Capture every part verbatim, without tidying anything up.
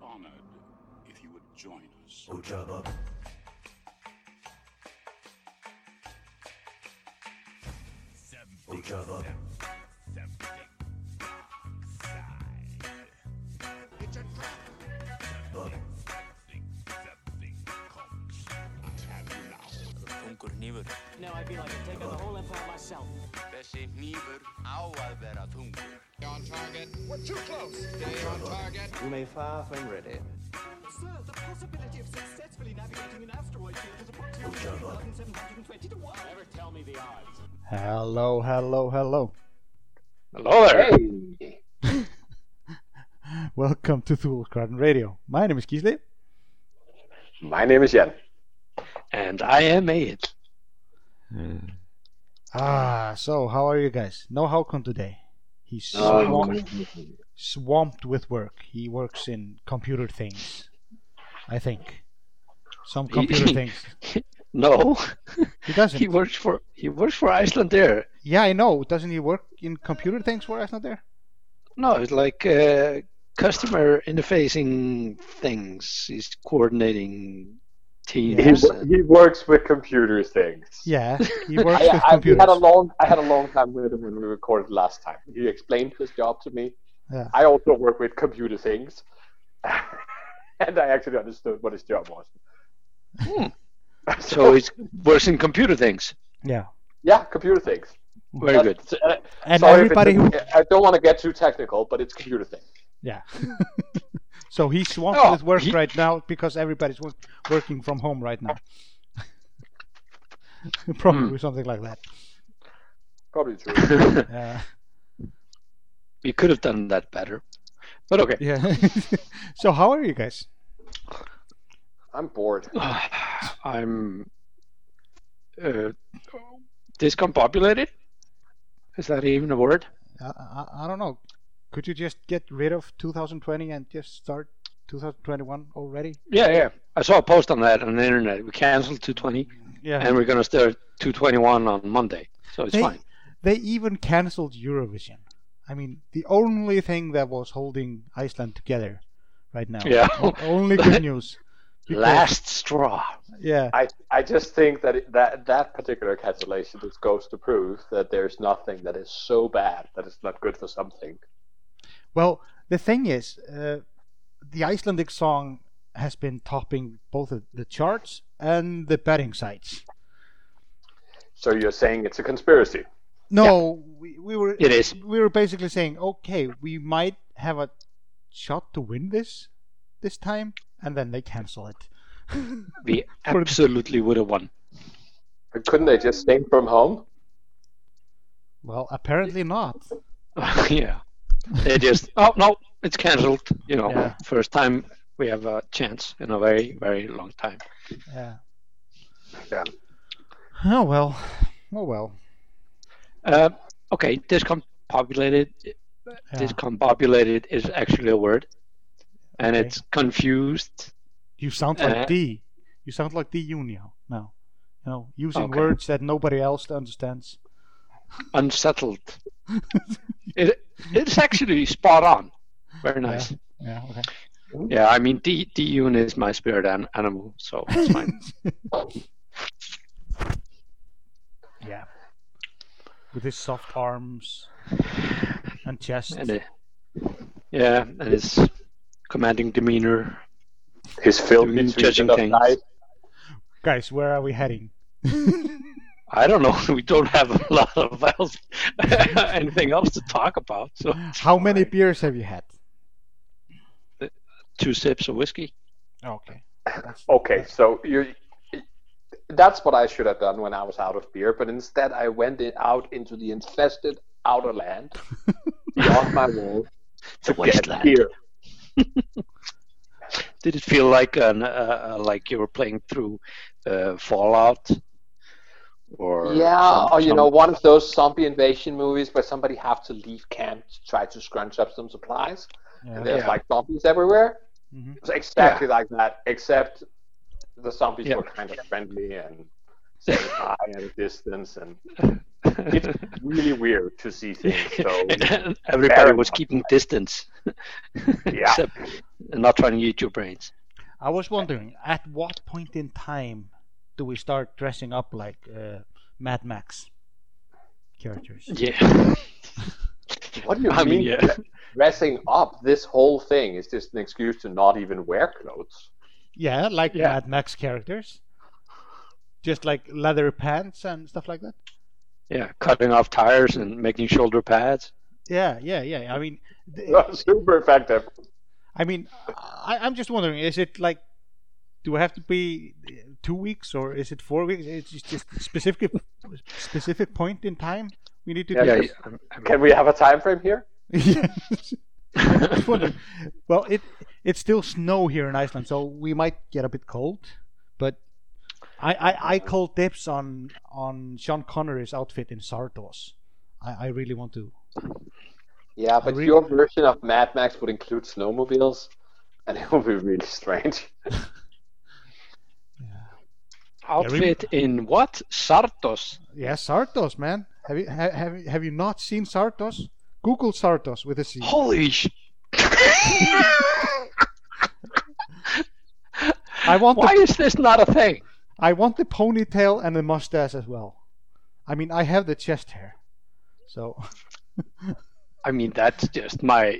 honored if you would join us. Ojaba. Ojaba. It's a trap. Bub. Þungur hnífur. Now I feel like I'm taking the whole empire myself. Þessi hnífur á að vera þungur. Stay on target. We're too close. Stay on target. You may fire when ready. Sir, the possibility of successfully navigating an asteroid field is approximately three thousand seven hundred twenty to one. Never tell me the odds. Hello, hello, hello. Hello there. Hey. Welcome to Thulsgarden Radio. My name is Gisli. My name is Jan. And I am Ed. Mm. Ah, so how are you guys? No Haukon today. He's No, swamped, swamped with work. He works in computer things, I think. Some computer things. No, He doesn't. he works for he works for Icelandair. Yeah, I know. Doesn't he work in computer things for Icelandair? No, it's like uh, customer interfacing things. He's coordinating teams. He, wo- he works with computer things. Yeah, he works I, with I, we computers. had a long, I had a long time with him when we recorded last time. He explained his job to me. Yeah. I also work with computer things, and I actually understood what his job was. Hmm. So he works in computer things. Yeah. Yeah, computer things. Very good. That's- uh, And sorry if everybody who... it's- I don't want to get too technical, but it's computer things. Yeah. So he's swamped Oh, with work he- right now because everybody's work, working from home right now. Probably something like that. Probably true. Yeah. You could have done that better. But okay. Yeah. So how are you guys? I'm bored. I'm uh, discombobulated. Is that even a word? I, I, I don't know. Could you just get rid of two thousand twenty and just start two thousand twenty-one already? Yeah, yeah. I saw a post on that on the internet. We canceled two twenty, Yeah. and we're going to start two twenty-one on Monday. So it's they, fine. They even cancelled Eurovision. I mean, the only thing that was holding Iceland together right now. Yeah. O- only good news. Because- Last straw. Yeah. I, I just think that it, that that particular cancellation just goes to prove that there's nothing that is so bad that it's not good for something. Well, the thing is, uh, the Icelandic song has been topping both the- the charts and the betting sites. So you're saying it's a conspiracy? No, we, we were It is. we were basically saying, okay, we might have a shot to win this this time, and then they cancel it. We For- absolutely would have won. But couldn't they just sing from home? Well, apparently not. Yeah. They just, oh, no, it's cancelled. You know, Yeah. first time we have a chance in a very, very long time. Yeah. Yeah. Oh well. Oh well. Uh, okay, discombobulated. Yeah. Discombobulated is actually a word. And Okay. it's confused. You sound like Uh, D. You sound like D Junio now. You know, using Okay. words that nobody else understands. Unsettled. it It's actually spot on. Very nice. Yeah. Okay. Yeah, I mean, D D-Un is my spirit an- animal, so it's fine. Yeah. With his soft arms and chest. and it, yeah, and his commanding demeanor. His filthy Doing treatment judging of things. life. Guys, where are we heading? I don't know. We don't have a lot of else, anything else to talk about. So How many beers have you had? two sips of whiskey. Okay. That's- Okay, so you that's what I should have done when I was out of beer, but instead I went in, out into the infested outer land beyond my wall The to get wasteland. beer. Did it feel like an, uh, uh, like you were playing through uh, Fallout? Or Yeah, some- or you some- know, one of those zombie invasion movies where somebody have to leave camp to try to scrunch up some supplies, Yeah. and there's Yeah. like zombies everywhere. Mhm. It was exactly like that, except the zombies Yeah. were kind of friendly and saying hi at a distance, and It's really weird to see things. So Everybody was much keeping distance. Yeah. Except and not trying to eat your brains. I was wondering, at what point in time do we start dressing up like uh, Mad Max characters? Yeah. What do you I mean? mean, yeah. Dressing up, this whole thing is just an excuse to not even wear clothes. Yeah, like Yeah. Mad Max characters. Just like leather pants and stuff like that. Yeah, cutting off tires and making shoulder pads. Yeah, yeah, yeah. I mean, th- Super effective. I mean, I, I'm just wondering: is it like, do I have to be two weeks or is it four weeks? It's just, just specific, specific point in time we need to Yeah, do Yeah, this? I'm- I'm- Can we have a time frame here? Yeah. I'm just wondering. Well, it it's still snow here in Iceland, so we might get a bit cold. But I I, I call dibs on on Sean Connery's outfit in Sardos. I, I really want to. Yeah, but really- your version of Mad Max would include snowmobiles, and it would be really strange. outfit in what? Sartos. Yeah, Sardos, man. Have you ha, have you- have you not seen Sardos? Google Sardos with a C. Holy sh! I want Why the, is this not a thing? I want the ponytail and the mustache as well. I mean, I have the chest hair, so I mean, that's just my.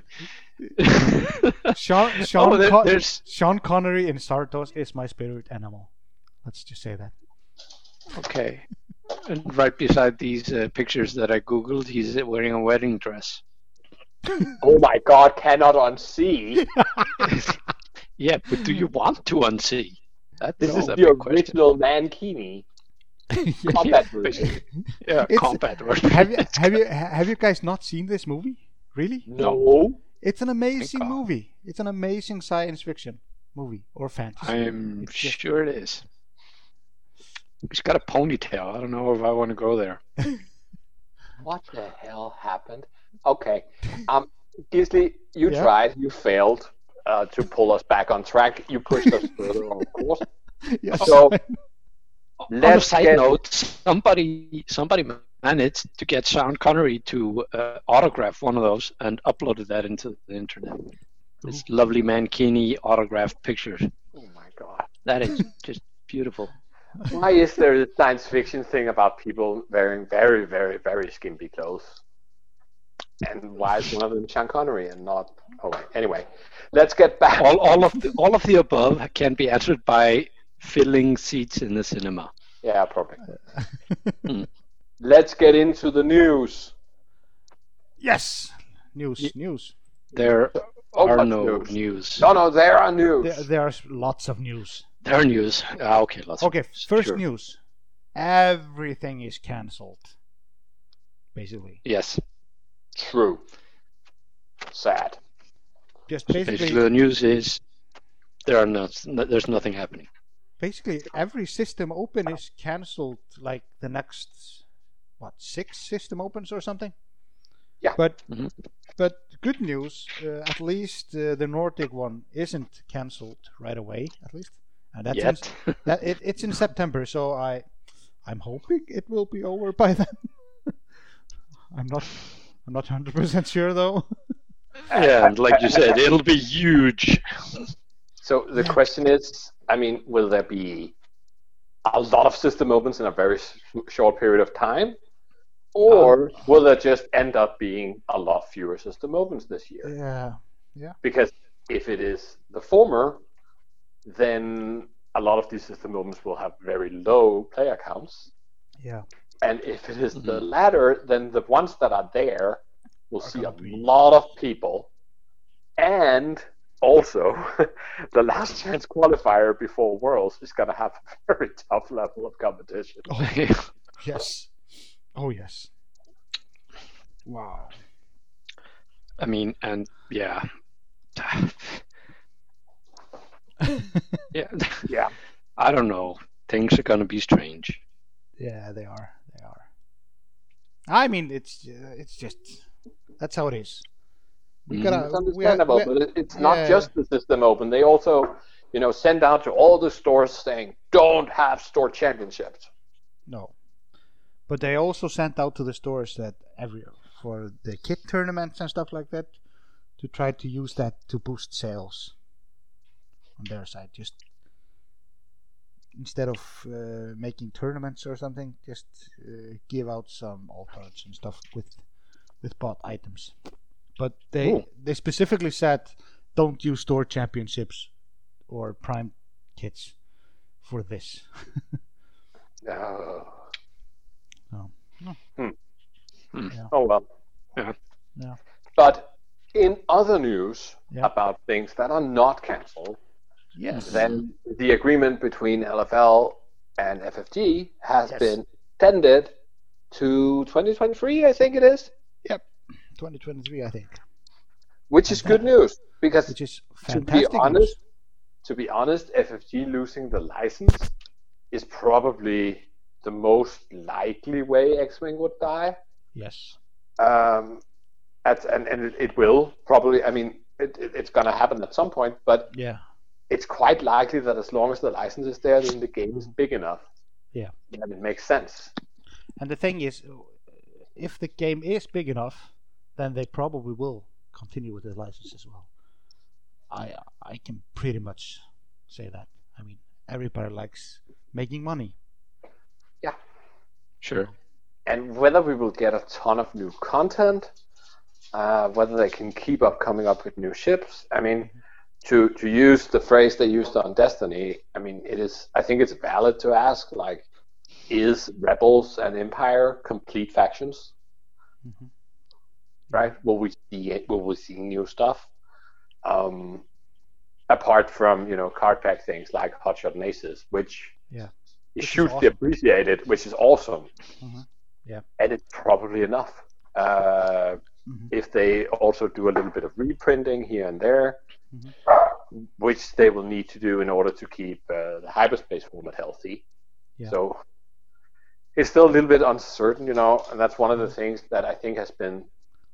Sean Sean, Oh, there- Con- there's- Sean Connery in Sardos is my spirit animal. Let's just say that. Okay. And right beside these uh, pictures that I googled, he's wearing a wedding dress. Oh my god, cannot unsee. Yeah, but do you want to unsee? That This is is a the big question. original Mankini combat version. Yeah, It's- combat version. Have you have you have you guys not seen this movie? Really? No. It's an amazing Thank God. movie. It's an amazing science fiction movie or fantasy. I'm It's just- sure it is. He's got a ponytail. I don't know if I want to go there. What the hell happened? Okay. Um, Gisli, you Yeah? tried, you failed uh, to pull us back on track. You pushed us further on course. Yes. So On a let's side get note, somebody somebody managed to get Sean Connery to uh, autograph one of those and uploaded that into the internet. This lovely Mankini autographed pictures. Oh my god. That is just beautiful. Why is there a science fiction thing about people wearing very, very, very skimpy clothes? And why is one of them Sean Connery and not? Oh, wait. Anyway, let's get back. All, all of the, all of the above can be answered by filling seats in the cinema. Yeah, probably. Let's get into the news. Yes. News. News. There Oh, are much no news. news. No, no, there are news. There, there's lots of news. There are news. Ah, okay, lots. Okay, of news. first Sure. news. Everything is cancelled. Basically. Yes. True. Sad. Just Basically, basically the news is there are no, there's nothing happening. basically every system open is cancelled like the next what, six system opens or something? Yeah. But Mhm. but good news, uh, at least uh, the Nordic one isn't cancelled right away, at least. And that's in, Yet. that it, it's in September, so I I'm hoping it will be over by then. I'm not I'm not one hundred percent sure though. Yeah, and like you said, it'll be huge. So the question is, I mean, will there be a lot of system opens in a very s- short period of time? Or will there just end up being a lot fewer system opens this year? Yeah. Because if it is the former, then a lot of these system opens will have very low player counts. Yeah. And if it is the latter, then the ones that are there will see a gonna be- lot of people. And also, the last chance qualifier before Worlds is going to have a very tough level of competition. Oh, yes. Oh yes. Wow. I mean, and yeah. Yeah. Yeah. I don't know. Things are going to be strange. Yeah, they are. They are. I mean, it's uh, it's just that's how it is. We Mhm. gotta. It's we- understandable, we- but it- it's not yeah. just the system open. They also, you know, send out to all the stores saying, don't have store championships. No. But they also sent out to the stores that every for the kit tournaments and stuff like that to try to use that to boost sales on their side. Just instead of uh, making tournaments or something, just uh, give out some alt-arts and stuff with with bought items. But they Ooh. they specifically said don't use store championships or prime kits for this. Oh. So, no. Hmm. Hmm. Yeah. Oh well. Yeah. Yeah. But in other news Yeah. about things that are not cancelled, Yes. then the agreement between L F L and F F G has Yes. been extended to twenty twenty-three, I think it is, Yep. twenty twenty-three, I think. which is good news because Which is to be fantastic. honest, news. to be honest, F F G losing the license is probably the most likely way X-Wing would die. Yes. Um, at, and and it, it will probably. I mean, it, it, it's going to happen at some point, but Yeah. it's quite likely that as long as the license is there, then the game is big enough. Yeah. And it makes sense. And the thing is, if the game is big enough, then they probably will continue with the license as well. I I can pretty much say that. I mean, everybody likes making money. Yeah. Sure. And whether we will get a ton of new content, uh, whether they can keep up coming up with new ships. I mean, to to use the phrase they used on Destiny, I mean, it is. I think it's valid to ask, like, is Rebels and Empire complete factions? Mhm. Right? Will we see it? Will we see new stuff? Um, apart from you know card pack things like Hotshot and Aces, which Yeah. is Which is hugely awesome. appreciated, which is awesome. Mhm. Yeah. And it's probably enough. Uh, Mhm. If they also do a little bit of reprinting here and there, Mhm. which they will need to do in order to keep uh, the hyperspace format healthy. Yeah. So it's still a little bit uncertain, you know, and that's one of the things that I think has been,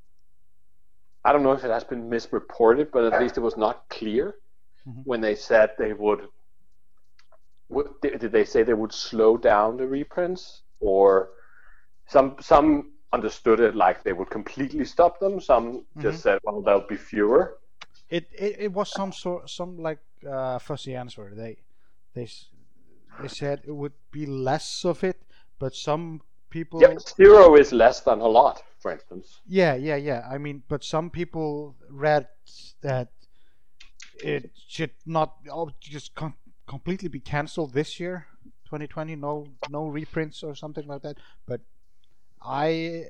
I don't know if it has been misreported, but at least it was not clear Mhm. when they said they would, would, did they say they would slow down the reprints, or some some understood it like they would completely stop them, some just said, well, there'll be fewer. It, it it was some sort some like uh, fuzzy answer. They they s- they said it would be less of it, but some people. Yep, zero is less than a lot, for instance. Yeah, yeah, yeah. I mean, but some people read that it should not oh, just com- completely be cancelled this year, twenty twenty. No, no reprints or something like that. But I,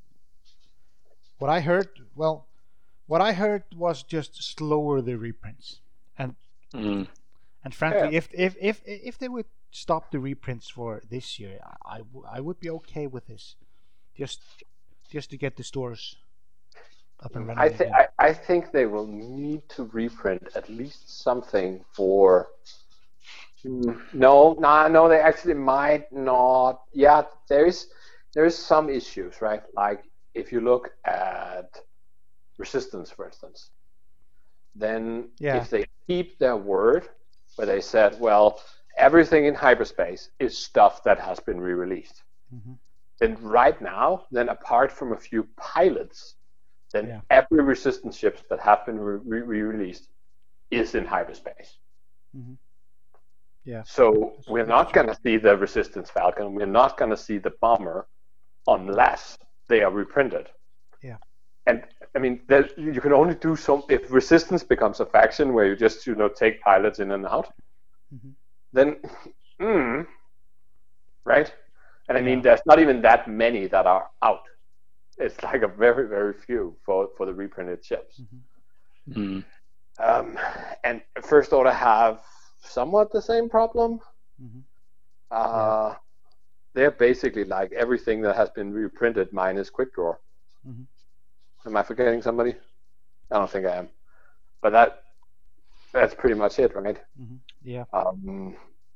what I heard, well, what I heard was just slower the reprints, and Mm. and frankly, Yeah. if if if if they would stop the reprints for this year, I, I, w- I would be okay with this, just just to get the stores up and running I, th- again. I, I think they will need to reprint at least something for. Hmm, No, no, no. They actually might not. Yeah, there is there is some issues, right? Like if you look at Resistance, for instance, then Yeah. if they keep their word, where they said, well, everything in hyperspace is stuff that has been re-released. Mhm. Then right now, then apart from a few pilots, then Yeah. every Resistance ships that have been re- re-released is in hyperspace. Mhm. Yeah. So we're not going to see the Resistance Falcon. We're not going to see the Bomber unless they are reprinted. Yeah. And I mean, there, you can only do some if Resistance becomes a faction where you just you know take pilots in and out. Mhm. Then, mm, right? And I mean, Yeah. there's not even that many that are out. It's like a very, very few for, for the reprinted ships. Mm. Um, and First Order have somewhat the same problem. Mhm. Uh, They're basically like everything that has been reprinted minus Quick Draw. Mhm. Am I forgetting somebody? I don't think I am. But that that's pretty much it, right? Mhm. Yeah. Um,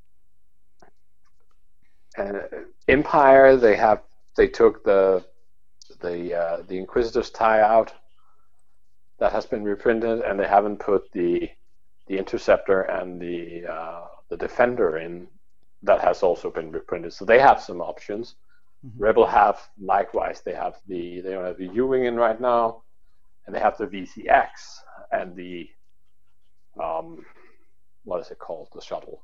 and uh, Empire, they have they took the the uh, the Inquisitor's tie out. That has been reprinted, and they haven't put the the Interceptor and the uh, the Defender in. That has also been reprinted, so they have some options. Mhm. Rebel have likewise. They have the they don't have the U-wing in right now, and they have the V C X and the um, what is it called? The shuttle.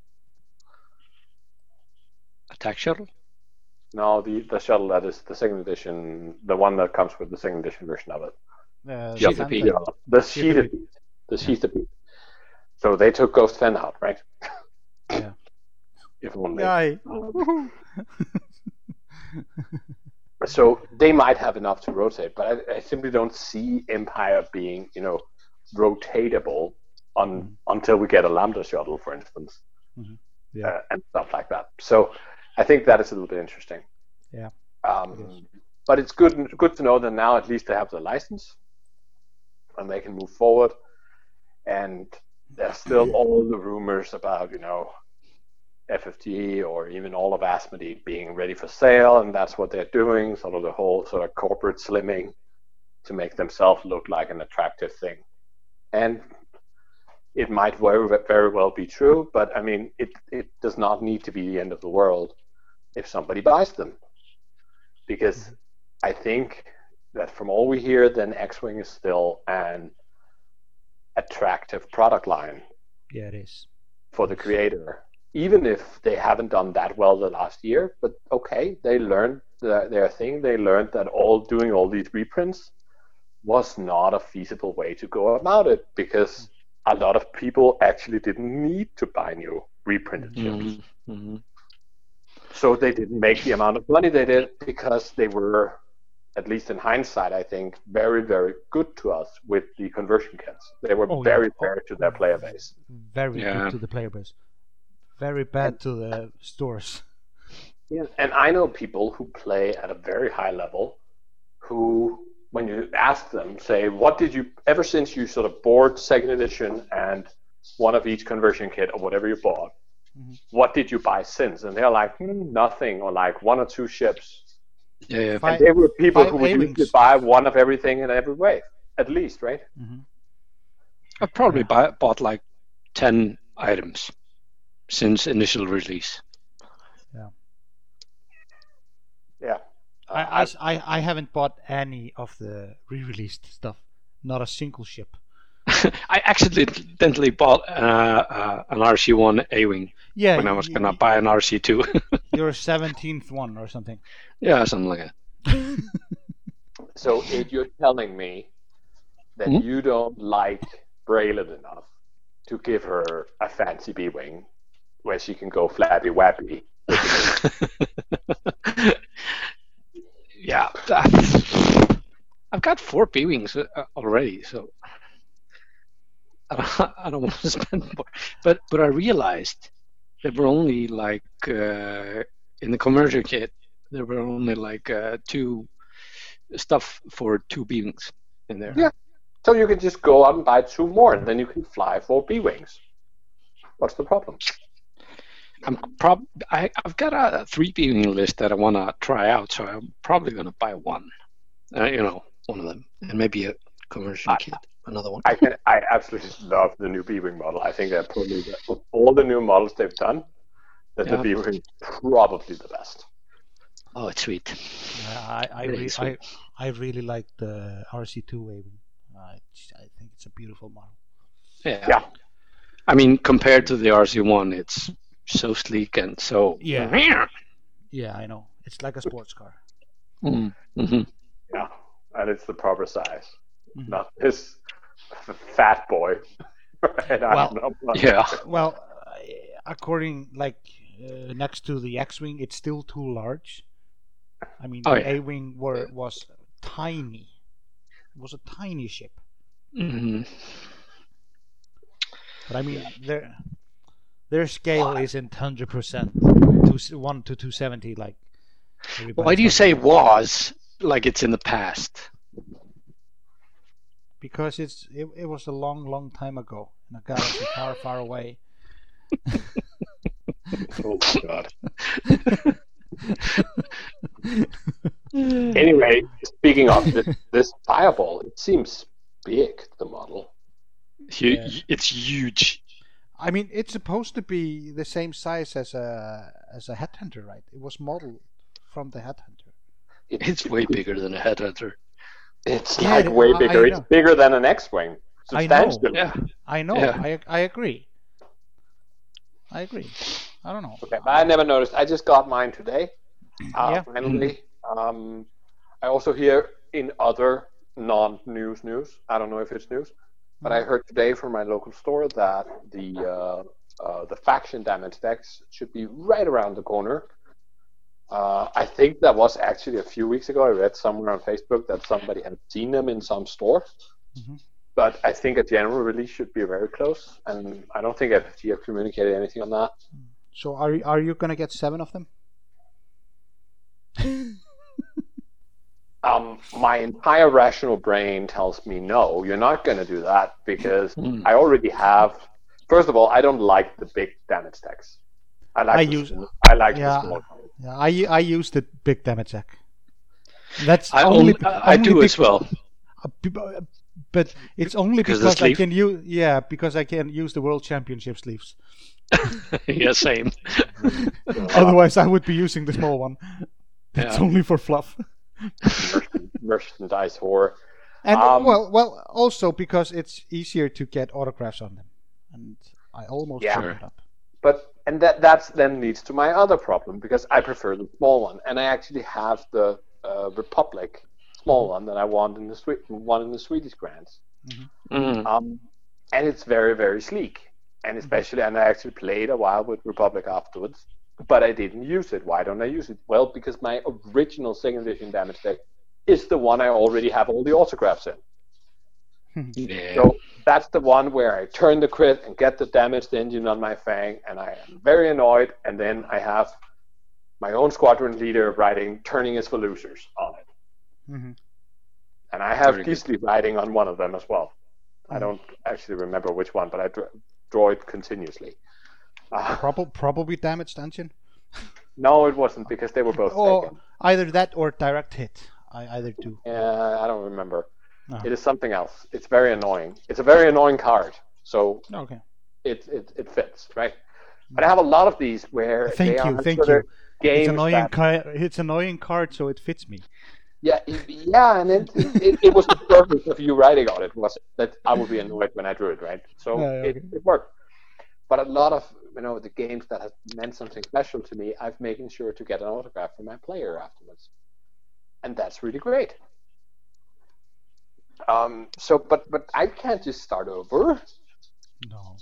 Attack shuttle. No, the the shuttle that is the second edition, the one that comes with the second edition version of it. Uh, Yeah, Sheath of the, Peak. yeah, the Sheath sheath of of Peak. The sheath of Peak. So they took Ghost Fenn out, right? Yeah. If only. Yay. So they might have enough to rotate, but I, I simply don't see Empire being, you know, rotatable on Mhm. until we get a Lambda shuttle, for instance, Mhm. Yeah. uh, and stuff like that. So I think that is a little bit interesting. Yeah. Um, It is. but it's good good to know that now at least they have the license, and they can move forward. And there's still all the rumors about, you know, F F G or even all of Asmodee being ready for sale, and that's what they're doing, sort of the whole sort of corporate slimming to make themselves look like an attractive thing. And it might very, very well be true, but I mean, it, it does not need to be the end of the world if somebody buys them. Because I think that from all we hear, then X-Wing is still an attractive product line Yeah, it is. for the creator, even if they haven't done that well the last year. But okay, they learned their, their thing. They learned that all doing all these reprints was not a feasible way to go about it, because a lot of people actually didn't need to buy new reprinted ships. Mm-hmm. So they didn't make the amount of money they did because they were, at least in hindsight, I think, very, very good to us with the conversion kits. They were Oh, very yeah. fair to their player base. Very Yeah. good to the player base. Very bad to the stores. Yeah. And I know people who play at a very high level who, when you ask them, say, what did you, ever since you sort of bought second edition and one of each conversion kit or whatever you bought, Mhm. what did you buy since? And they're like, hmm, nothing, or like one or two ships. Yeah, yeah. Five- And they were people five who would A-wings. usually buy one of everything in every wave, at least, right? hmm I've probably Yeah. buy, bought like ten items since initial release. Yeah. Uh, I, I, I, I haven't bought any of the re-released stuff. Not a single ship. I accidentally bought uh, uh, an R C one A-wing Yeah, when I was y- gonna y- buy an R C two. your seventeenth one or something. Yeah, something like that. So if you're telling me that Hmm? you don't like Braylon enough to give her a fancy B-wing where she can go flappy wappy, Yeah, that's- I've got four B-wings uh, already, so I don't, I don't want to spend more. But but I realized there were only like uh, in the commercial kit there were only like uh, two stuff for two B-wings in there. Yeah. so you can just go out and buy two more, and then you can fly four B-wings. What's the problem? I'm prob I, I've got a three B-wing list that I want to try out, so I'm probably gonna buy one. Uh, you know, one of them, and maybe a conversion I- kit, another one. I can, I absolutely love the new B-wing model. I think they're probably the, of all the new models they've done, that Yeah. the B-wing is probably the best. Oh, it's sweet. Yeah, I I, Really re- I sweet. I really like the R C two waving. Uh, it's- I think it's a beautiful model. Yeah. Yeah. I mean, compared to the R C one, it's so sleek and so. Yeah. Yeah, I know. It's like a sports car. Mm-hmm. Yeah, and it's the proper size, Mhm. not this f- fat boy. Right? I Well, don't know, but- Yeah. Well, uh, according like uh, next to the X-wing, it's still too large. I mean, Oh, the yeah. A-wing were was tiny. It was a tiny ship. Mm-hmm. But I mean, their their scale isn't hundred percent to one to two seventy like. everybody's Why do you talking say about. was like it's in the past? Because it's it, it was a long, long time ago in a galaxy far, far away. Oh my god. Anyway, speaking of this, this fireball, it seems big. The model. Hu- Yeah. It's huge. I mean, it's supposed to be the same size as a as a headhunter, right? It was modeled from the headhunter. it, It's way bigger than a headhunter. it's Yeah, like I- way I bigger. It's know. bigger than an X-wing. I know. Substantially. Yeah. I know. Yeah. I I agree. I agree. I don't know. Okay, but I never noticed. I just got mine today. Uh, Yeah. Finally. Um, I also hear in other non-news news. I don't know if it's news, but I heard today from my local store that the uh, uh, the faction damage decks should be right around the corner. Uh, I think that was actually a few weeks ago. I read somewhere on Facebook that somebody had seen them in some store. Mhm. But I think a general release should be very close, and I don't think F F G have communicated anything on that. So are you, are you gonna get seven of them? Um, my entire rational brain tells me no, you're not going to do that because I already have. First of all, I don't like the big damage decks. I like I the use- small, I like yeah. the small. Yeah, I I use the big damage deck. That's I, only, only, I only do bec- as well. uh, be- But it's only Because of the because I sleeve? can use yeah because I can use the World Championship sleeves. Yeah, same. Otherwise, I would be using the small one. It's Yeah. only for fluff. Merchandise horror. And Um, well, well, also because it's easier to get autographs on them, and I almost Yeah. gave it up. But and that that's then leads to my other problem because I prefer the small one, and I actually have the uh, Republic small one that I want in the Swe- one in the Swedish Grands. Mm. Um, and it's very, very sleek. And especially, and I actually played a while with Republic afterwards, but I didn't use it. Why don't I use it? Well, because my original second edition damage deck is the one I already have all the autographs in. Yeah. So that's the one where I turn the crit and get the damaged engine on my Fang, and I am very annoyed. And then I have my own squadron leader writing "Turning is for losers" on it. Mhm. And I have Very good. Gisli writing on one of them as well. I don't actually remember which one, but I dr- draw it continuously. Uh, Probably probably damaged engine. no, it wasn't because they were both Or taken. either that or direct hit. I either do. Uh, I don't remember. No. It is something else. It's very annoying. It's a very annoying card, so Okay. it it, it fits, right? But I have a lot of these where Thank they you, are thank sort you. of games It's annoying. that- Ca- it's annoying card, so it fits me. Yeah, it- yeah, and it, it, it was the purpose of you writing on it was that I would be annoyed when I drew it, right? So Yeah, yeah, it, okay. it worked. But a lot of you know the games that have meant something special to me, I've making sure to get an autograph from my player afterwards, and that's really great. Um. So, but but I can't just start over. No.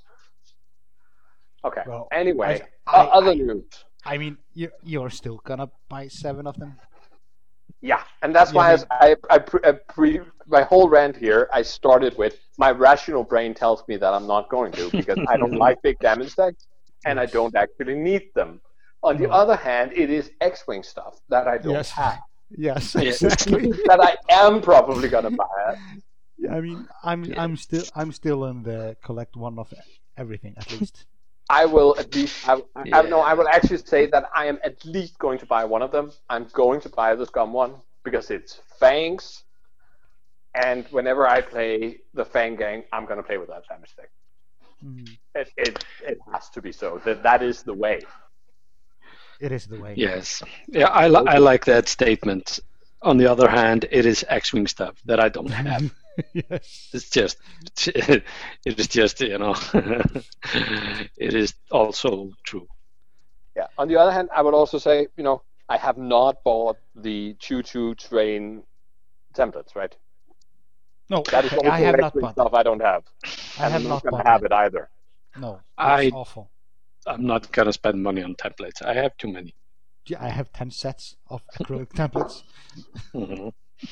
Okay. Well, anyway, I- uh, other I- news. I mean, you you're still gonna buy seven of them. Yeah, and that's Yeah, why I mean- I, I, I, pre, I pre, my whole rant here, I started with my rational brain tells me that I'm not going to because I don't like big damage decks and I don't actually need them. On the No. other hand, it is X-Wing stuff that I don't Yes. have. Yes, Yes. exactly. that I am probably gonna buy. Yeah, I mean, I'm I'm still I'm still in the collect one of everything at least. I will at least. I, I, I no, I Yeah. will actually say that I am at least going to buy one of them. I'm going to buy the Scum one because it's Fangs, and whenever I play the Fang gang, I'm gonna play with that damage deck. Mm, It it, it has to be so. That that is the way. it is the way. Yes. Yeah, I, li- I like that statement. On the other hand, it is X-Wing stuff that I don't have. Yes. It's just, it is just, you know, it is also true. Yeah. On the other hand, I would also say, you know, I have not bought the Choo Choo Train templates, right? No, That is also I have not X-Wing bought stuff that. I don't have. I And have I'm not gonna bought have that. it either. No, I- it's awful. I'm not going to spend money on templates. I have too many. Yeah, I have ten sets of acrylic templates, Mhm.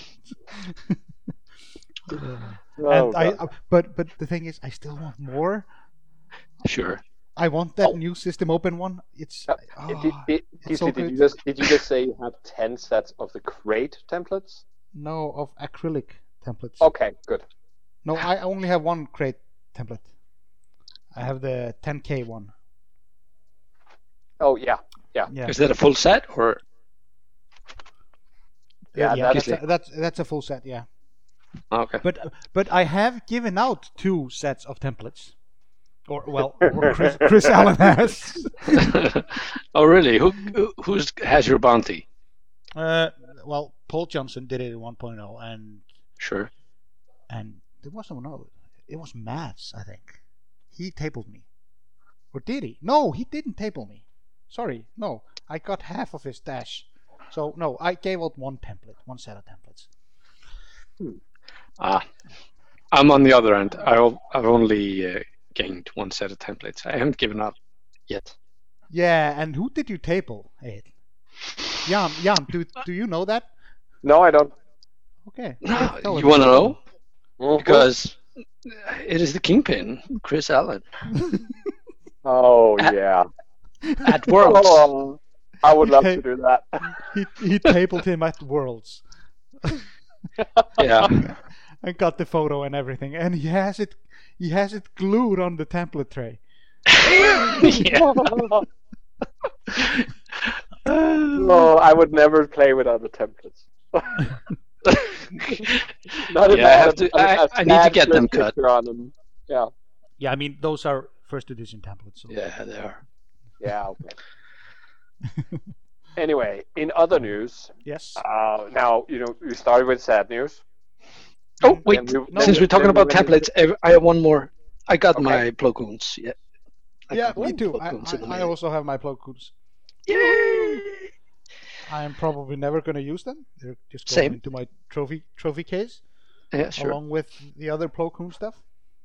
Oh, and I. God. uh, But but the thing is, I still want more. Sure. I want that Oh. new system open one. It's Uh, oh, did, did, it's so did, did you good. just did you just say you have ten sets of the crate templates? No, of acrylic templates. Okay, good. No, I only have one crate template. I have the ten K one. Oh yeah, yeah, Yeah, Is that a full set or? yeah. yeah, that's that's a, that's that's a full set. Yeah, Okay. but but I have given out two sets of templates, or well, or Chris, Chris Allen has. Oh, really? Who who who's, has your bounty? Uh, well, Paul Johnson did it in one point oh, and Sure. and there was someone else. It was Mads, I think. He tabled me, or did he? No, he didn't table me. Sorry, no, I got half of his dash. So no, I gave out one template, one set of templates. Ah, I'm on the other end. I, al- I've only uh, gained one set of templates. I haven't given up yet. Yeah, and who did you table, Ed? Jan, Jan, do do you know that? No, I don't. Okay. No, tell you us. want to know? Mhm. Because it is the kingpin, Chris Allen, Oh At- yeah. at Worlds. Oh, I would love Hey. to do that. He he tabled him at Worlds. Yeah. And got the photo and everything, and he has it he has it glued on the template tray. Yeah. No, I would never play without the templates. Not if Yeah, I had have a- to- a- I- a I need to get them picture cut. on them. Yeah, Yeah, I mean those are first edition templates. So. Yeah, they are. yeah. Okay. Anyway, in other news, Yes. uh, now you know we started with sad news. Oh, wait. Then we- no, Since we're talking then we about went into- templates, I I have one more. I got Okay. my Plo Koons. Yeah. I Yeah, got me one too. Plo I, Koons in the I, I mail. also have my Plo Koons. Yay! I am probably never going to use them. They're just going Same. into my trophy trophy case Yeah, sure. along with the other Plo Koon stuff.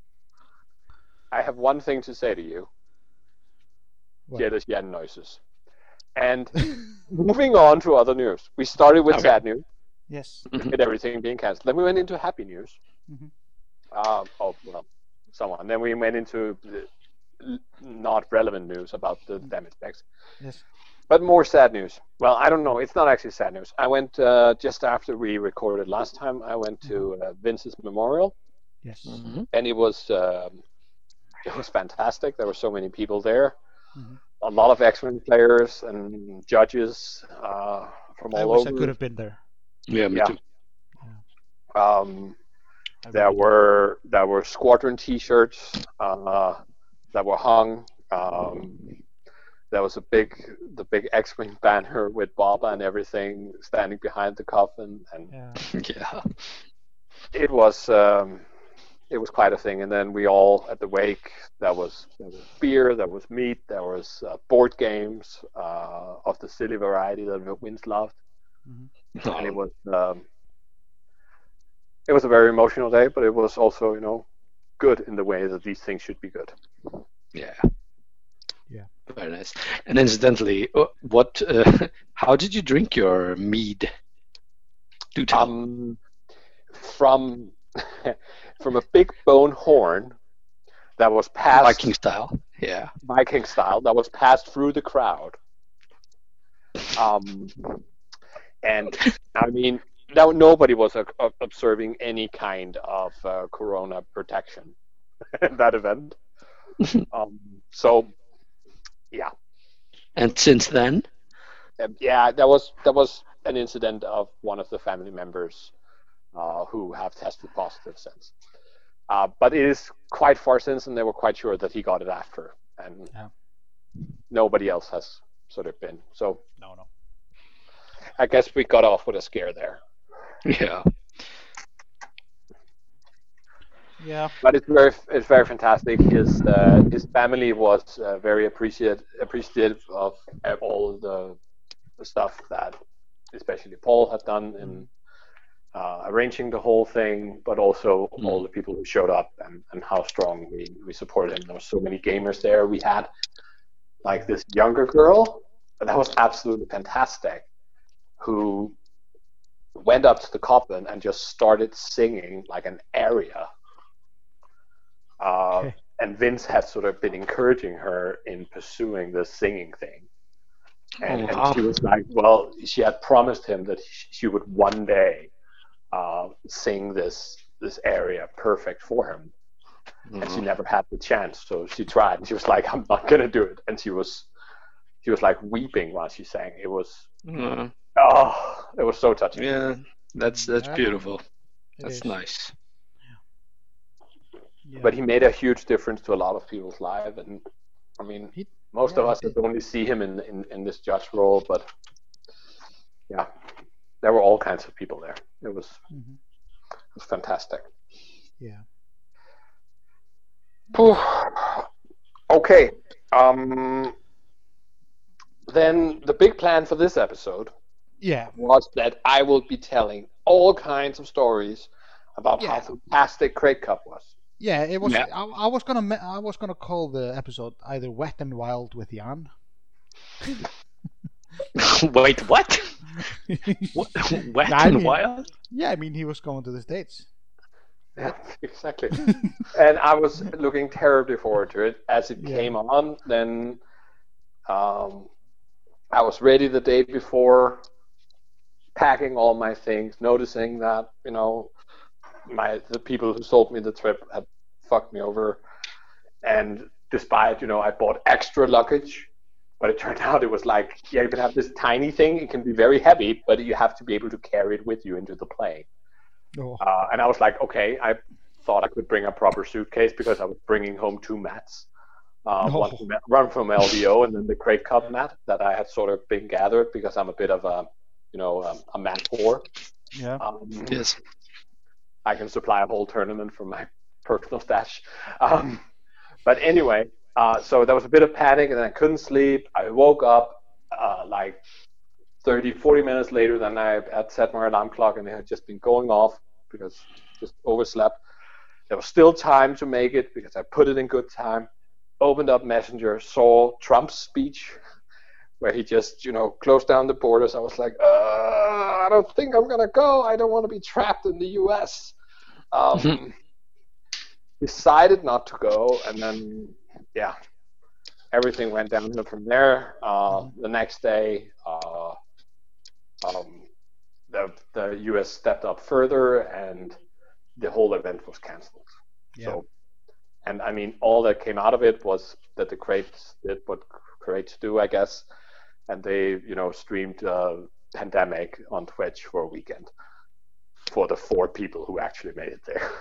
I have one thing to say to you. What? Get us Jan noises. And moving on to other news. We started with Okay. sad news, Yes. with everything being cancelled. Then we went into happy news. Mhm. Um, oh, well, so on. Then we went into the l- not relevant news about the damage specs. Yes. But more sad news. Well, I don't know. It's not actually sad news. I went uh, just after we recorded last time. I went to uh, Vince's memorial, Yes. Mhm. and it was um, it was fantastic. There were so many people there. Mhm. A lot of X-Men players and judges uh, from I all wish over. I could have been there. Yeah, me Yeah. too. Um, I there really- were there were squadron T-shirts uh, that were hung. Um, there was a big the big X-wing banner with Boba and everything standing behind the coffin, and Yeah. Yeah. it was um, it was quite a thing. And then we all at the wake. There was there was beer, there was meat, there was uh, board games uh, of the silly variety that Vince loved, and it was um, it was a very emotional day. But it was also you know good in the way that these things should be good. Yeah. Yeah. Very nice. And incidentally, uh, what? Uh, how did you drink your mead? Do tell. Um, from from a big bone horn that was passed Viking style. Yeah. Viking style that was passed through the crowd. Um, and I mean, now nobody was uh, uh, observing any kind of uh, corona protection at that event. um, so, yeah, And since then, Um, yeah, that was that was an incident of one of the family members uh, who have tested positive since. Uh, but it is quite far since, and they were quite sure that he got it after, and Yeah. nobody else has sort of been. So No, no. I guess we got off with a scare there. yeah. Yeah. But it's very it's very fantastic. His uh, his family was uh, very appreciative appreciative of all the, the stuff that especially Paul had done in uh, arranging the whole thing, but also Mm. all the people who showed up and, and how strong we, we supported him. There were so many gamers there. We had like this younger girl that was absolutely fantastic, who went up to the coffin and just started singing like an aria. Uh, Okay. and Vince had sort of been encouraging her in pursuing the singing thing. And, Oh, and wow. she was like, well, she had promised him that sh- she would one day uh, sing this this area perfect for him. And she never had the chance, so she tried. And she was like, I'm not going to do it. And she was she was like weeping while she sang. It was, Uh, oh, it was so touching. yeah. That's that's Yeah. beautiful. It That's is. nice. Yeah. But he made a huge difference to a lot of people's lives. And I mean, He- most yeah, of us he would only see him in, in, in this judge role, but yeah. there were all kinds of people there. It was Mhm. it was fantastic. Yeah. Okay. Um, then the big plan for this episode Yeah. was that I will be telling all kinds of stories about how Yeah. fantastic Craig Cup was. Yeah. It was. Yeah. I, I was gonna. ma- I was gonna call the episode either "Wet and Wild" with Jan. Wait, what? what? Wet I and mean- wild? Yeah. I mean, he was going to the States. Yeah, exactly. And I was looking terribly forward to it. As it Yeah. came on, then um, I was ready the day before, packing all my things, noticing that, you know, my the people who sold me the trip had fucked me over. And despite, you know, I bought extra luggage, but it turned out it was like, yeah, you can have this tiny thing, it can be very heavy, but you have to be able to carry it with you into the plane. Oh. Uh, and I was like, okay, I thought I could bring a proper suitcase because I was bringing home two mats. Uh, No. one, from, one from L V O and then the Craig Cup mat that I had sort of been gathered because I'm a bit of a, you know, um, a mat whore. Yeah. Um, Yes. I can supply a whole tournament from my personal stash. Um, but anyway, uh, so there was a bit of panic and I couldn't sleep. I woke up uh, like thirty, forty minutes later than I had set my alarm clock, and it had just been going off because just overslept. There was still time to make it because I put it in good time. Opened up Messenger, saw Trump's speech where he just, you know, closed down the borders. I was like, uh, I don't think I'm going to go. I don't want to be trapped in the U S. Um, decided not to go, and then, yeah, everything went downhill from there. Uh, the next day, uh, um, the the U S stepped up further, and the whole event was cancelled. Yeah. So, and I mean, all that came out of it was that the crates did what crates do, I guess, and they, you know, streamed uh, Pandemic on Twitch for a weekend for the four people who actually made it there.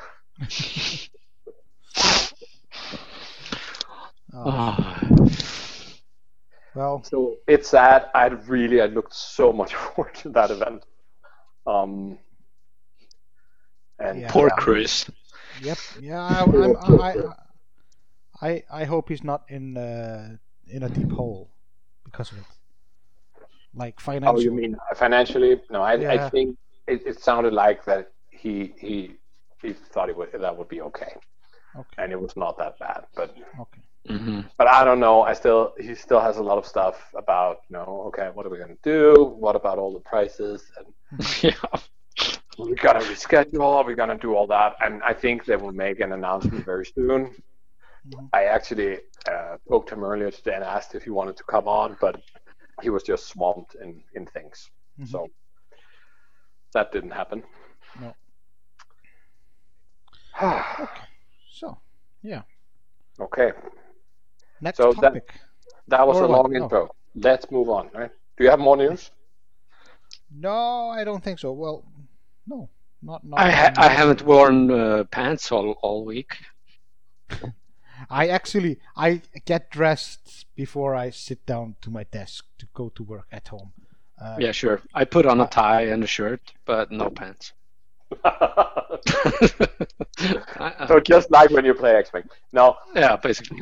Oh, Ah. well. So it's sad. I really, I looked so much forward to that event. Um, and Yeah. Poor yeah. Chris. Yep. Yeah. I, I'm, I, I, I, I hope he's not in uh, in a deep hole because of it. Like financial. Oh, you mean financially? No, I, Yeah. I think it, it sounded like that he he he thought it would that would be okay, Okay. and it was not that bad. But Okay. Mm-hmm. but I don't know. I still he still has a lot of stuff about, you know, okay, what are we gonna do? What about all the prices? And Yeah. we gotta reschedule. We're gonna do all that, and I think they will make an announcement very soon. Mhm. I actually uh, spoke to him earlier today and asked if he wanted to come on, but he was just swamped in in things, Mhm. so that didn't happen. No. So, yeah. Okay, Next So that- topic. that was Or a what? long No. intro. Let's move on. Right? Do you have more news? No, I don't think so. Well, no, not not. I ha- I haven't worn uh, pants all, all week. I actually I get dressed before I sit down to my desk to go to work at home. Uh, Yeah, sure. I put on a tie and a shirt, but no pants. I- So just like when you play X-Men. No, yeah, basically.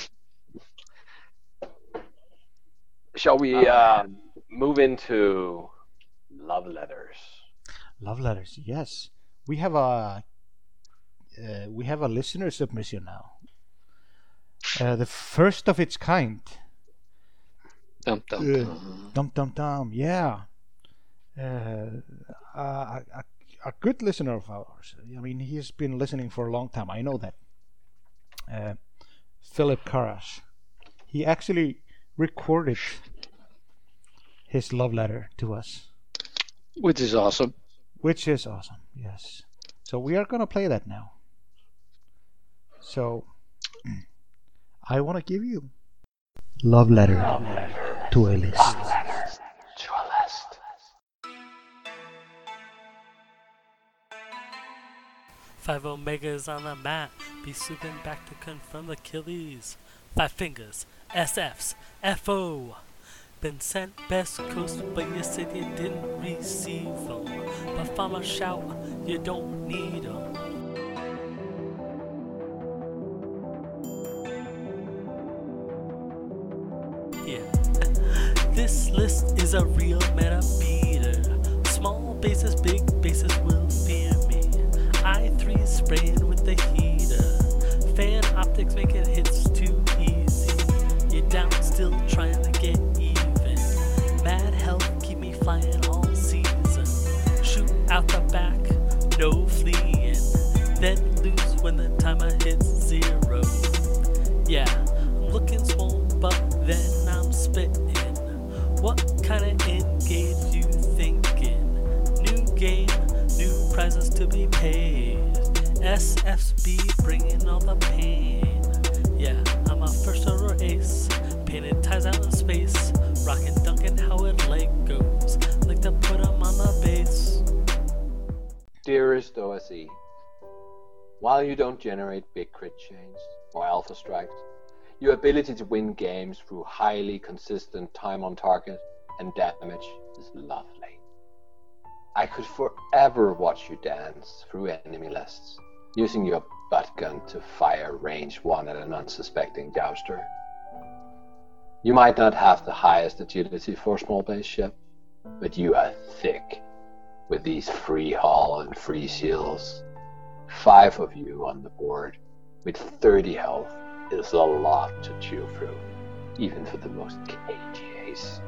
shall we um, move into love letters? Love letters. Yes, we have a uh, we have a listener submission now. Uh, the first of its kind. Dum, dum, Uh, dum. Dum dum dum. Yeah. Uh, a, a, a good listener of ours. I mean, he's been listening for a long time. I know that. Uh, Philip Karas. He actually recorded his love letter to us, Which is awesome. which is awesome. Yes. So we are gonna play that now. So I want to give you love letter, to a list. Five Omegas on the mat. Be swooping back to confirm Achilles. Five fingers. S Fs. F O. Been sent Best Coast, but you said you didn't receive them. But Farmer shout, you don't need them. Yeah. This list is a real meta beater. Small bases, big bases will fear me. I three spraying with the heater. Fan optics making hits too easy. You're down still trying to get even. Mad health keep me flying all season. Shoot out the back, no fleeing. Then lose when the timer hits zero. Yeah, I'm looking small, but then I'm spitting. What kind of end game you thinking? New game, new prizes to be paid. S F's B bringing all the pain. Yeah, I'm a first order ace. Painted ties out in space. Rockin' dunkin' how it leg goes. Like to put 'em on the base. Dearest O S E, while you don't generate big crit chains or alpha strikes, your ability to win games through highly consistent time on target and damage is lovely. I could forever watch you dance through enemy lists, using your butt gun to fire range one at an unsuspecting jouster. You might not have the highest agility for a small base ship, but you are thick with these free haul and free seals. Five of you on the board with thirty health is a lot to chew through, even for the most cagey ace.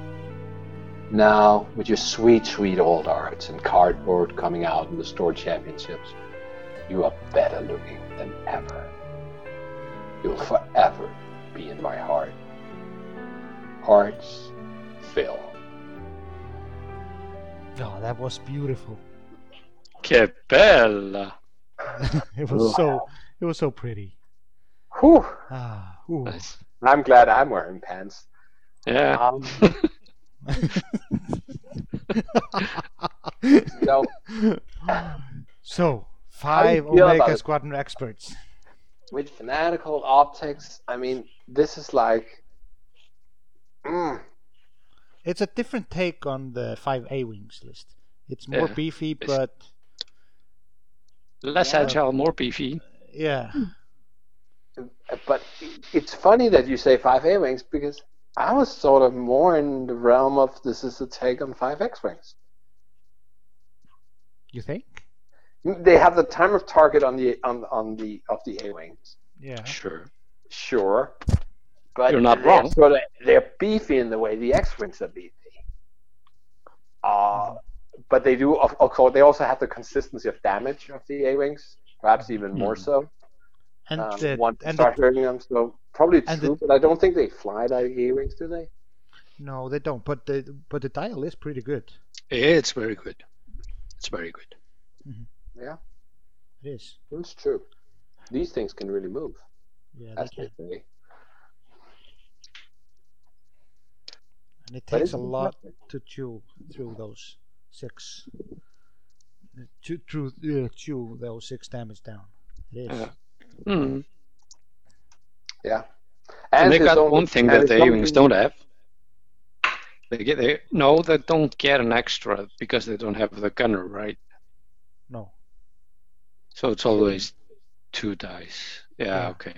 Now, with your sweet, sweet old arts and cardboard coming out in the store championships, you are better looking than ever. You'll forever be in my heart. Hearts fill. Oh, that was beautiful. Que bella. It was so it was so pretty. Whew. Ah, ooh. Nice. I'm glad I'm wearing pants. Yeah. Um, so, So, How do you five feel about Omega it? Squadron experts. with fanatical optics, I mean, this is like... Mm, It's a different take on the five A-Wings list. It's more Yeah. beefy, It's- but Less Yeah. agile, more beefy. yeah. but it's funny that you say five A-Wings, because I was sort of more in the realm of this is a take on five X-Wings. You think? They have the time of target on the on on the of the A-Wings, Yeah. Sure. sure, but You're not they're wrong. Sort of, they're beefy in the way the X-Wings are beefy. Uh, but they do, of, of course, they also have the consistency of damage of the A-Wings, perhaps even more so. And Um, the once you and start the, hearing them, so probably and true, the- but I don't think they fly like A-Wings, do they? no, they don't. But the but the dial is pretty good. It's very good. It's very good. Yeah, It is. that's true. These things can really move, Yeah, they as they can. say. And it But takes a it's lot nothing. to chew through those six. Chew through uh, chew those six damage down. It is. Yeah. Hmm. Yeah. And they it's got only- one thing and that it's the A-Wings something- don't have. They get they no, they don't get an extra because they don't have the gunner, right? No. So it's always two dice. Yeah, Yeah. okay.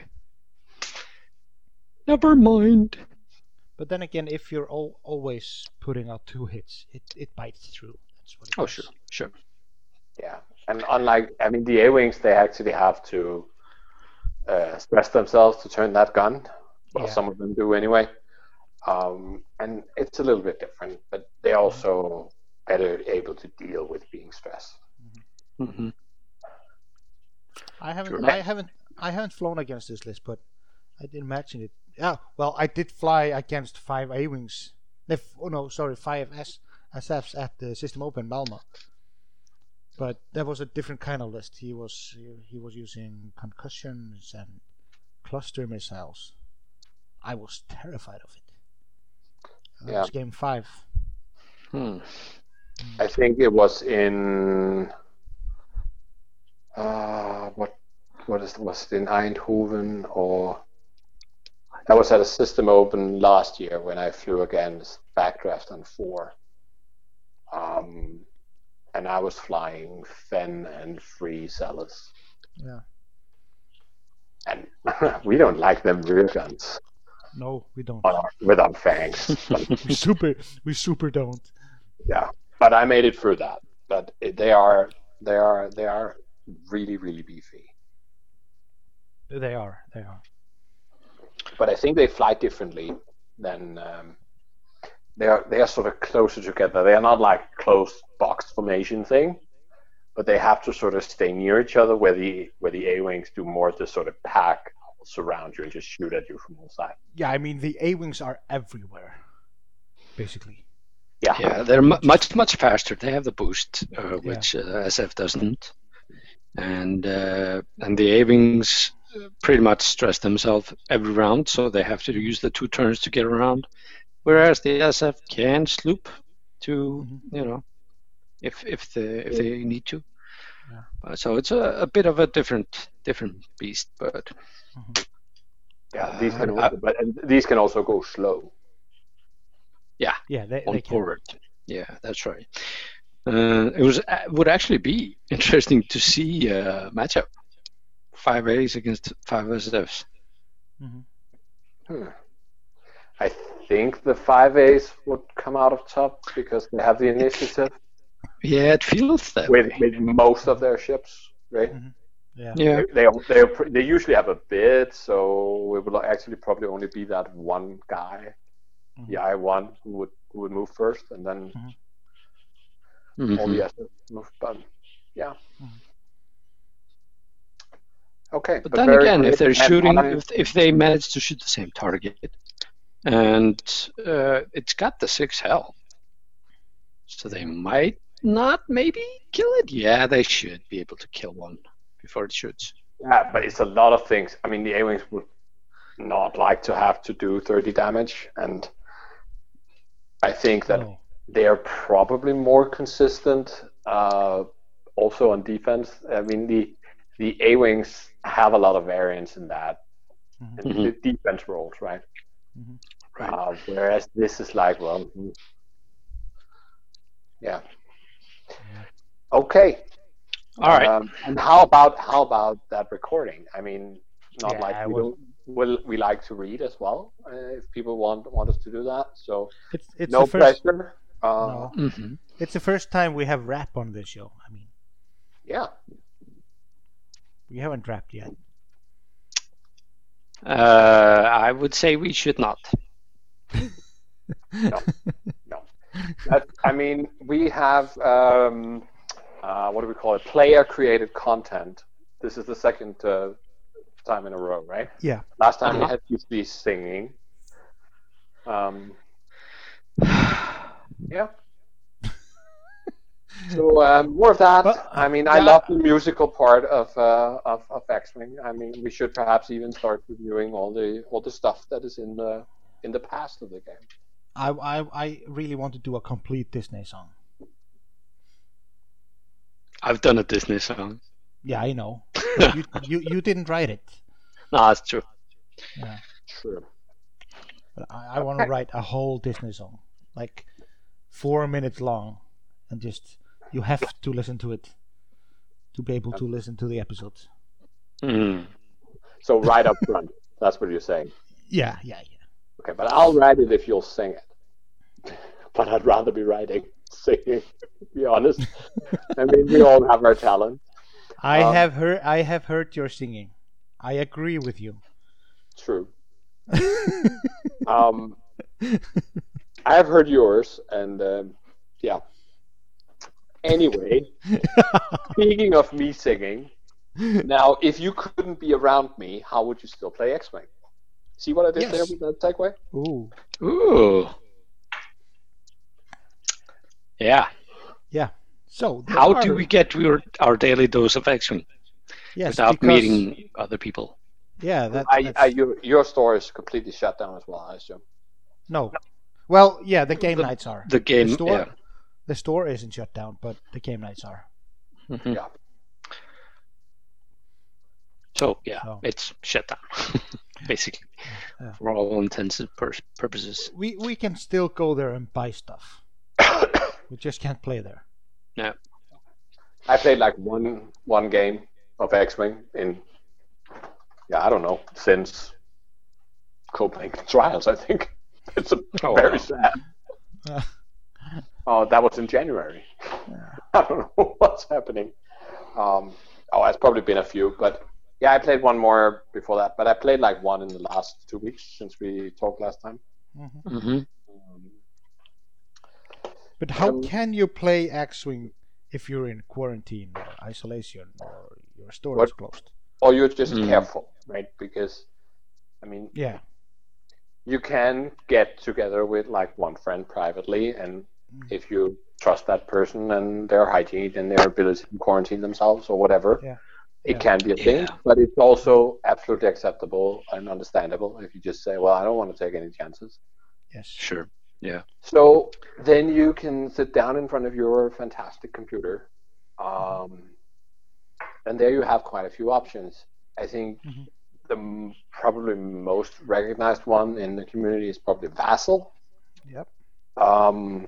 Never mind. But then again, if you're al- always putting out two hits, it, it bites through. That's what it Oh, does. sure, sure. Yeah, and unlike, I mean, the A-Wings, they actually have to uh, stress themselves to turn that gun. Well, Yeah. some of them do anyway. Um, and it's a little bit different, but they're also better able to deal with being stressed. Hmm. I haven't, Sure. I haven't, I haven't flown against this list, but I did imagine it. Yeah, well, I did fly against five A-wings. If, oh no, sorry, five S S Fs at the System Open Malmo. But that was a different kind of list. He was he was using concussions and cluster missiles. I was terrified of it. That Yeah. was game five. Hmm. I think it was in uh, what what is was it in Eindhoven or That was at a system open last year when I flew against Backdraft on four. Um, and I was flying Fen and Free Zealous. Yeah. And we don't like them rear guns No, we don't. on our, with our fangs. we super, we super don't. Yeah, but I made it through that. But it, they are, they are, they are really, really beefy. They are. They are. But I think they fly differently than um, they are. They are sort of closer together. They are not like closed box formation thing, but they have to sort of stay near each other. Where the where the A-wings do more to sort of pack, surround you, and just shoot at you from all sides. Yeah, I mean the A-wings are everywhere, basically. Yeah, Yeah, they're mu- much much faster. They have the boost, uh, which uh, S F doesn't, and uh, and the A-wings pretty much stress themselves every round, so they have to use the two turns to get around. Whereas the S F can sloop to, Mm-hmm. you know, if if the if they need to. Yeah. Uh, so it's a, a bit of a different different beast, but yeah. These can Uh, also, but and these can also go slow. yeah, Yeah, they, on they can. forward. Yeah, that's right. Uh, it was uh, would actually be interesting to see a matchup. Five A's against five S Fs. Hmm. I think the five A's would come out of top because they have the initiative Yeah, it feels that with, way. with most of their ships, right? Yeah. Yeah. They, they they they usually have a bid, so it will actually probably only be that one guy, the I one, who would who would move first, and then all the Mhm. others move. But yeah, okay. But then very again, if great. they're And shooting, I- if if they manage to shoot the same target, and uh, it's got the six hell, so they might not maybe kill it. Yeah, they should be able to kill one before it shoots. yeah, but it's a lot of things. I mean, the A-wings would not like to have to do thirty damage, and I think that No. they are probably more consistent uh, also on defense. I mean, the the A-wings have a lot of variance in that, in the defense roles, right? Right. Uh, whereas this is like, well, mm, yeah. Okay. All right. Um, and how about how about that recording? I mean, not Yeah, like I we would- don't. Will we like to read as well uh, if people want want us to do that? So It's it's no the first. pressure. Uh, No. Mm-hmm. It's the first time we have rap on this show. I mean, Yeah. we haven't rapped yet. Uh, I would say we should not. No. No. That, I mean, we have um, uh, what do we call it? Player-created content. This is the second uh, time in a row, right? Yeah. Last time we Uh-huh. had Q C singing. Um, yeah. So um, more of that. Well, I mean, I yeah. love the musical part of uh, of, of X-Wing. I mean, we should perhaps even start reviewing all the all the stuff that is in the in the past of the game. I, I I really want to do a complete Disney song. I've done a Disney song. Yeah, I know. But you, you you didn't write it. No, that's true. Yeah. True. But I, I want to write a whole Disney song, like four minutes long, and just you have to listen to it to be able to listen to the episodes. Mm. So right up front, that's what you're saying. Yeah, yeah, yeah. Okay, but I'll write it if you'll sing it. But I'd rather be writing, singing. To be honest. I mean, we all have our talent. I Um, have heard I have heard your singing. I agree with you. True. Um, I have heard yours, and um, yeah. Anyway, speaking of me singing, now if you couldn't be around me, how would you still play X-Wing? See what I did Yes. there with that segue? Ooh, Ooh. Yeah. yeah. So there How are- do we get your, our daily dose of X-Wing yes, without because- meeting other people? Yeah, that, I, that's, I, your, your store is completely shut down as well, I assume. no. Well, yeah, the game The- nights are. The game, the store, yeah. the store isn't shut down, but the game nights are. Mhm. Yeah. So, yeah, So. it's shut down. basically, Yeah. for all intents and pur- purposes. We we can still go there and buy stuff. We just can't play there. Yeah. I played like one one game of X-Wing in, yeah, I don't know, since Copenhagen Trials, I think. It's a Oh, very wow. sad. Uh, Oh, that was in January. I don't know what's happening. Um, oh, it's probably been a few, but yeah, I played one more before that. But I played like one in the last two weeks since we talked last time. Mm-hmm. Um, but how Um, can you play X-Wing if you're in quarantine or isolation or your store What- is closed? or you're just Mm. careful, right? Because, I mean, Yeah. you can get together with like one friend privately, and if you trust that person and their hygiene and their ability to quarantine themselves or whatever, Yeah. it Yeah. can be a thing. Yeah. But it's also absolutely acceptable and understandable if you just say, well, I don't want to take any chances. Yes. Sure. Yeah. So then you can sit down in front of your fantastic computer, um, and there you have quite a few options. I think Mhm. the m- probably most recognized one in the community is probably Vassal, Yep. um,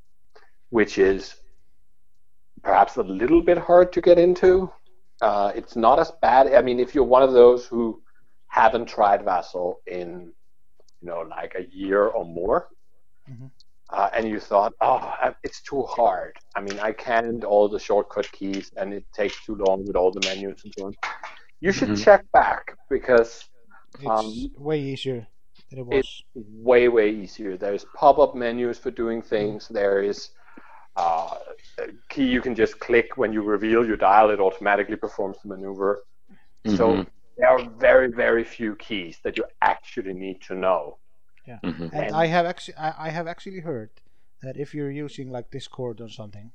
which is perhaps a little bit hard to get into. Uh, it's not as bad. I mean, if you're one of those who haven't tried Vassal in, you know, like a year or more, Mhm. uh, and you thought, oh, I- it's too hard. I mean, I canned all the shortcut keys, and it takes too long with all the menus and so on. You should Mhm. check back because It's Um, way easier than it was. it's way, way easier. There's pop-up menus for doing things. There is uh, a key you can just click when you reveal your dial. It automatically performs the maneuver. So Mhm. there are very, very few keys that you actually need to know. Mhm. And And- I have actually I, I have actually heard that if you're using like Discord or something,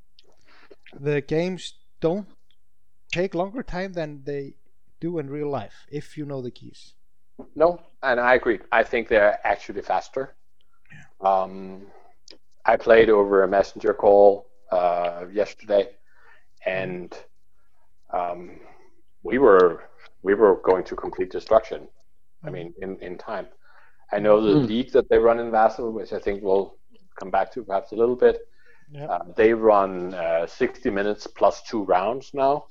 the games don't take longer time than they do in real life if you know the keys. No, and I agree. I think they're actually faster. Um, I played over a messenger call uh, yesterday, and um, we were we were going to complete destruction. I mean, in, in time. I know the Mm. league that they run in Vassal, which I think we'll come back to perhaps a little bit. Yeah. Uh, they run uh, sixty minutes plus two rounds now.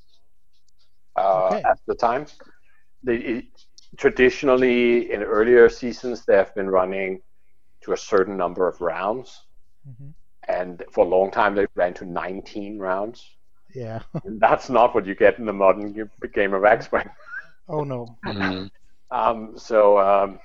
Uh, Okay. At the time, they it, traditionally in earlier seasons they have been running to a certain number of rounds, Mhm. and for a long time they ran to nineteen rounds. Yeah. And that's not what you get in the modern g- game of X-Wing. Oh no. Mhm. Um, so, um,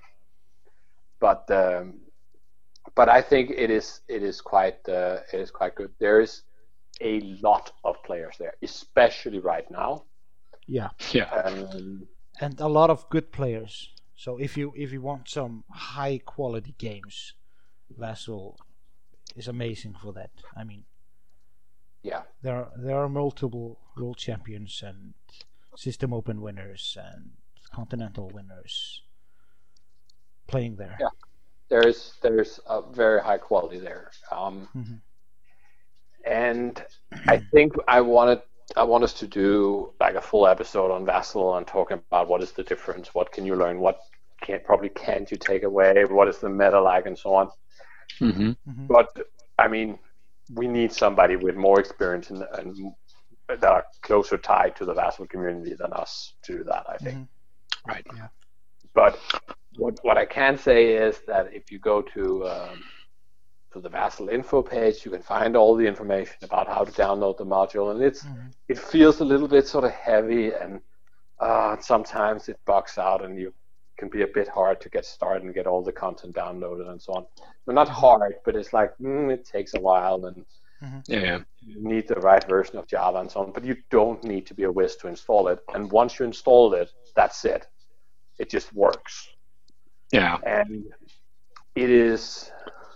but um, but I think it is it is quite uh, it is quite good. There is a lot of players there, especially right now. Yeah. Yeah. Um, And a lot of good players. So if you if you want some high quality games, Vassal is amazing for that. I mean, yeah, there are, there are multiple world champions and system open winners and continental winners playing there. Yeah. there's there's a very high quality there. Um, Mhm. And I think I wanted I want us to do like a full episode on Vassal and talking about what is the difference, what can you learn, what can't probably can't you take away, what is the meta like, and so on. Mhm. Mhm. But I mean, we need somebody with more experience and, and that are closer tied to the Vassal community than us to do that, I think. Mhm. Right. But what what I can say is that if you go to um, to the Vassal info page, you can find all the information about how to download the module, and it's Mhm. it feels a little bit sort of heavy, and uh, sometimes it bugs out, and you can be a bit hard to get started and get all the content downloaded and so on. Well, not hard, but it's like mm, it takes a while, and Yeah. Yeah. you need the right version of Java and so on. But you don't need to be a whiz to install it, and once you install it, that's it. It just works. Yeah. And it is,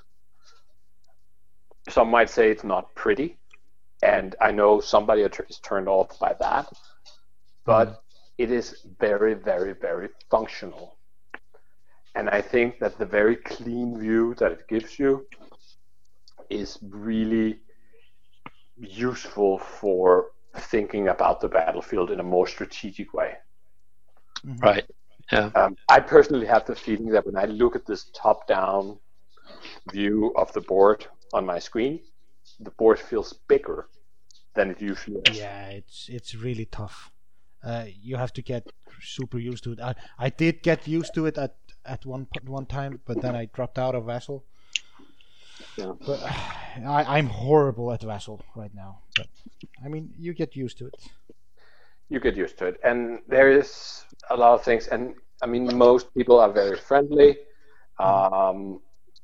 some might say it's not pretty, and I know somebody is turned off by that, but it is very, very, very functional. And I think that the very clean view that it gives you is really useful for thinking about the battlefield in a more strategic way. Right. Yeah. Um, I personally have the feeling that when I look at this top-down view of the board on my screen, the board feels bigger than it usually is. Yeah, it's it's really tough. Uh, you have to get super used to it. I, I did get used to it at, at one p- one time, but then I dropped out of Vassal. Yeah. But I, I'm horrible at Vassal right now. But I mean, you get used to it. You get used to it, and there is a lot of things. And I mean, most people are very friendly. Um,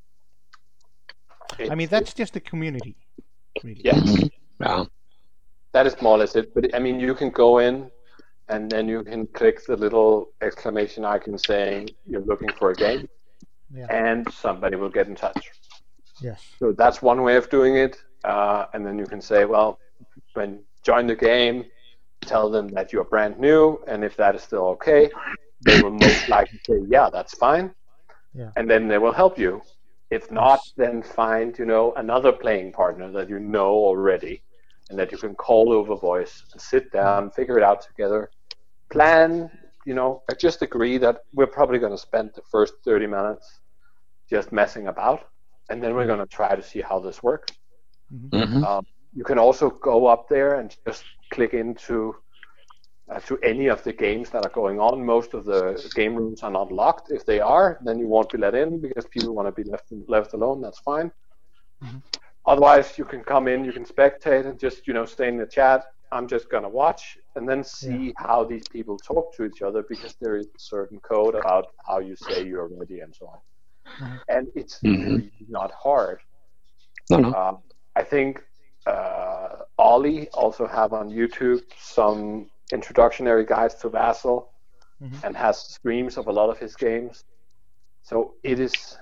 I mean, that's just the community, really. yeah, Yeah. that is more or less it. But I mean, you can go in, and then you can click the little exclamation icon saying you're looking for a game, Yeah. and somebody will get in touch. Yes. So that's one way of doing it. Uh, and then you can say, well, when join the game, tell them that you're brand new, and if that is still okay, they will most likely say, yeah, that's fine. Yeah. And then they will help you. If not, then find, you know, another playing partner that you know already, and that you can call over voice and sit down, figure it out together, plan, you know, just agree that we're probably going to spend the first thirty minutes just messing about, and then we're going to try to see how this works. Mm-hmm. Um, you can also go up there and just click into uh, to any of the games that are going on. Most of the game rooms are not locked. If they are, then you won't be let in because people want to be left left alone. That's fine. Mm-hmm. Otherwise, you can come in, you can spectate and just, you know, stay in the chat. I'm just gonna watch and then see Yeah. how these people talk to each other, because there is a certain code about how you say you're ready and so on. Mhm. And it's Mhm. really not hard. No, no. Um, I think uh, Ollie also have on YouTube some introductory guides to Vassal, Mhm. and has streams of a lot of his games. So it is.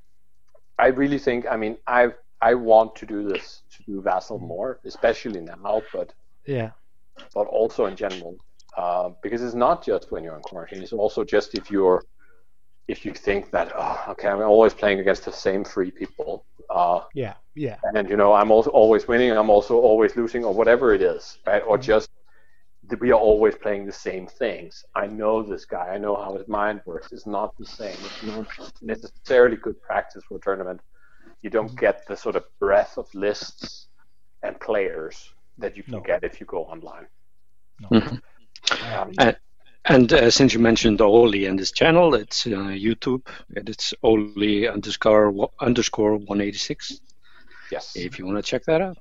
I really think. I mean, I I want to do this to do Vassal more, especially now, but Yeah. but also in general, uh, because it's not just when you're in quarantine. It's also just if you're if you think that, oh, okay, I'm always playing against the same three people. Uh, Yeah. Yeah. and you know I'm also always winning, I'm also always losing, or whatever it is, right? Or just that we are always playing the same things. I know this guy, I know how his mind works. It's not the same. It's not necessarily good practice for a tournament. You don't get the sort of breadth of lists and players that you can No. get if you go online. Mhm. Um, And, and uh, since you mentioned Oli and his channel, it's uh, YouTube. And it's Oli underscore wa- underscore one eighty six. yes. If you want to check that out.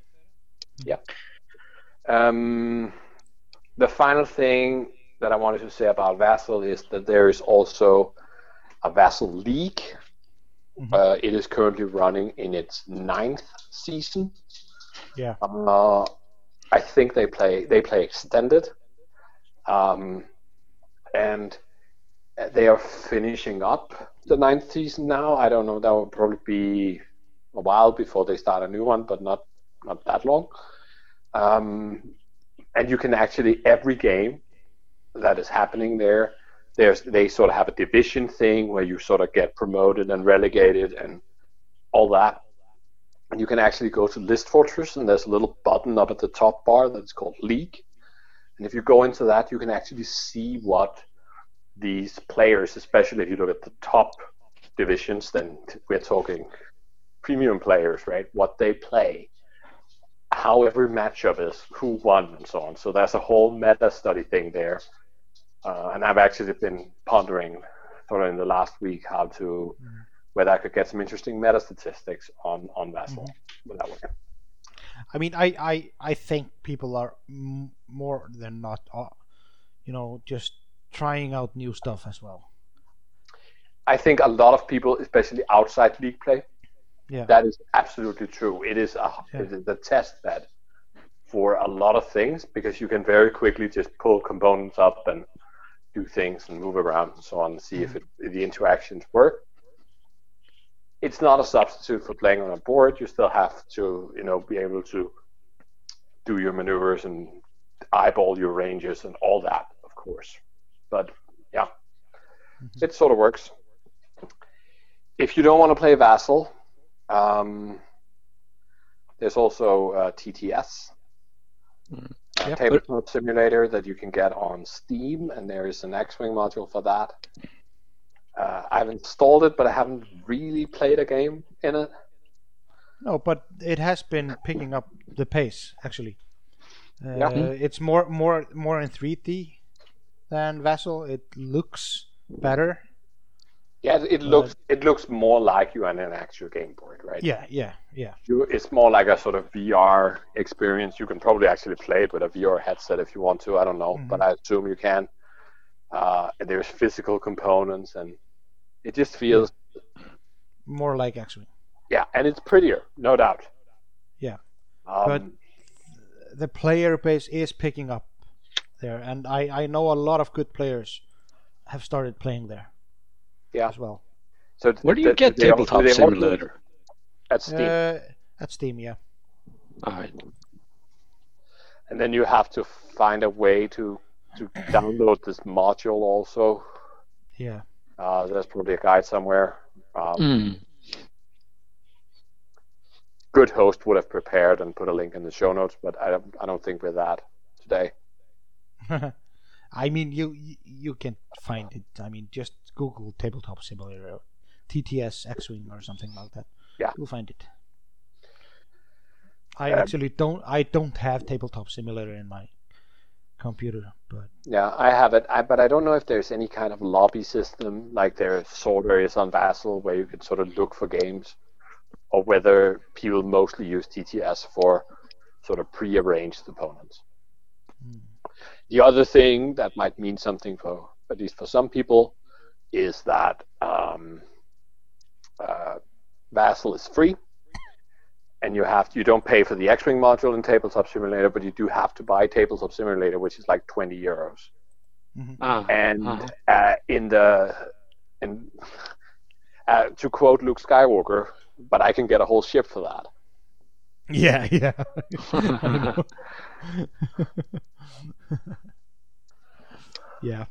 Um, the final thing that I wanted to say about Vassal is that there is also a Vassal League. Mhm. Uh, it is currently running in its ninth season. Yeah. Uh, I think they play they play extended, um, and they are finishing up the ninth season now. I don't know. That will probably be a while before they start a new one, but not not that long. Um, and you can actually every game that is happening there, there's they sort of have a division thing where you sort of get promoted and relegated and all that. And you can actually go to List Fortress, and there's a little button up at the top bar that's called League. And if you go into that, you can actually see what these players, especially if you look at the top divisions, then we're talking premium players, right? What they play, how every matchup is, who won, and so on. So there's a whole meta study thing there. Uh, and I've actually been pondering sort of in the last week how to, whether I could get some interesting meta statistics on, on Vassal with that way. I mean, I, I, I think people are m- more than not, uh, you know, just trying out new stuff as well. I think a lot of people, especially outside league play, Yeah. that is absolutely true. It is a Yeah. it is a test bed for a lot of things, because you can very quickly just pull components up and do things and move around and so on and see if, it, if the interactions work. It's not a substitute for playing on a board. You still have to, you know, be able to do your maneuvers and eyeball your ranges and all that, of course. But yeah, Mm-hmm. it sort of works. If you don't want to play Vassal, um, there's also uh, T T S. uh, Yep. tabletop simulator that you can get on Steam, and there is an X-Wing module for that. Uh, I've installed it, but I haven't really played a game in it. No, but it has been picking up the pace actually. Uh, Yeah. It's more more more in three D than Vassal. It looks better. Yeah, it, it looks it looks more like you are in an actual game board, right? Yeah, yeah, yeah. You, it's more like a sort of V R experience. You can probably actually play it with a V R headset if you want to. I don't know, Mhm. but I assume you can. Uh, and there's physical components, and it just feels More like actually. yeah, and it's prettier, no doubt. Yeah. Um, But the player base is picking up there, and I, I know a lot of good players have started playing there yeah. as well. So Where do you th- get they al- Tabletop they also- Simulator? At Steam, Uh, at Steam, yeah. All right. and then you have to find a way to to download this module also. Yeah. Uh, there's probably a guide somewhere. Um, Mm. Good host would have prepared and put a link in the show notes, but I don't, I don't think we're that today. I mean, you you- you can find it. I mean, just Google Tabletop Simulator, or T T S X-Wing, or something like that. Yeah. You'll find it. I Um, actually don't. I don't have Tabletop Simulator in my computer, but Yeah, I have it, I, but I don't know if there's any kind of lobby system like there sort of is on Vassal where you can sort of look for games, or whether people mostly use T T S for sort of pre-arranged opponents. The other thing that might mean something for, at least for some people, is that um, uh, Vassal is free, and you have you don't pay for the X-Wing module in Tabletop Simulator, but you do have to buy Tabletop Simulator, which is like twenty euros. Ah, And ah. uh, in the in uh, to quote Luke Skywalker, but I can get a whole ship for that. yeah, yeah. I know. Yeah.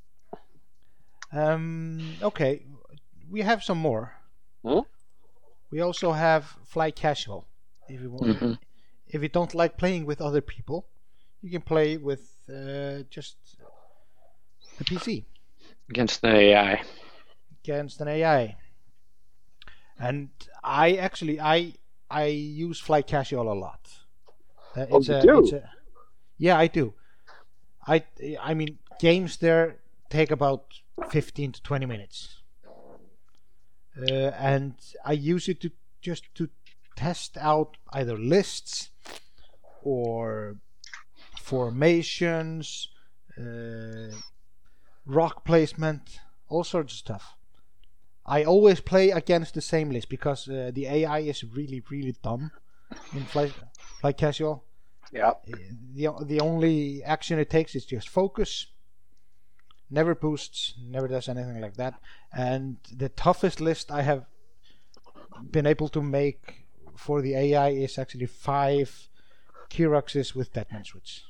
Um. Okay, we have some more. Hmm? We also have Fly Casual. If you want, Mhm. if you don't like playing with other people, you can play with uh, just the P C Against the A I. against an A I. And I actually I I use Fly Casual a lot. Uh, Oh, it's you a, do? It's a, yeah, I do. I I mean games there take about fifteen to twenty minutes. Uh, and I use it to just to test out either lists or formations, uh, rock placement, all sorts of stuff. I always play against the same list because uh, the A I is really, really dumb in Fly, Fly Casual. Yeah. The the only action it takes is just focus. Never boosts, never does anything like that. And the toughest list I have been able to make for the A I is actually five Kiroxes with Deadman Switch.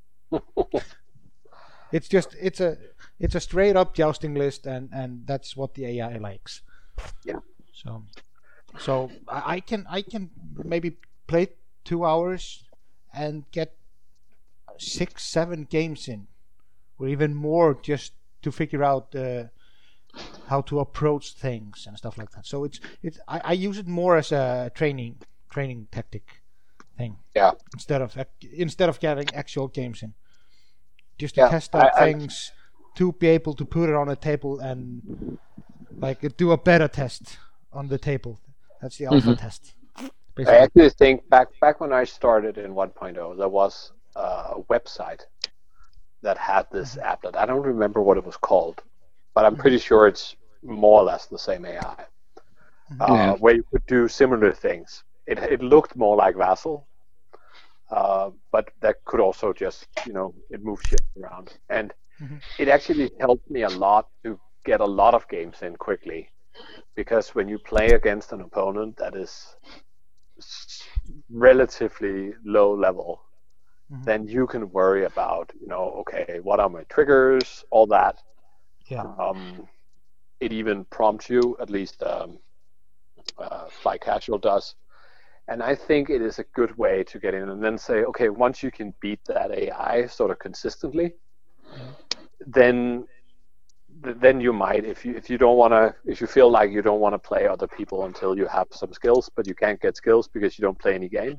It's just it's a it's a straight up jousting list, and, and that's what the A I likes. Yeah. So so I, I can I can maybe play two hours and get six seven games in, or even more, just to figure out uh, how to approach things and stuff like that. So it's it's I, I use it more as a training training tactic thing. Yeah. Instead of ac- instead of getting actual games in, just to Yeah, test out I- I- things, to be able to put it on a table and like do a beta test on the table. That's the alpha Mhm. test. I Basically. actually think back back when I started in one point oh, there was a website that had this Mm-hmm. applet. I don't remember what it was called, but I'm pretty sure it's more or less the same A I, uh, Yeah. where you could do similar things. It it looked more like Vassal, uh, but that could also just, you know, it moves shit around. And Mhm. it actually helped me a lot to get a lot of games in quickly, because when you play against an opponent that is s- relatively low level, Mhm. then you can worry about, you know, okay, what are my triggers, all that. Yeah. Um, it even prompts you, at least um, uh, Fly Casual does. And I think it is a good way to get in and then say, okay, once you can beat that A I sort of consistently, then then you might, if you if you don't want to, if you feel like you don't want to play other people until you have some skills, but you can't get skills because you don't play any games,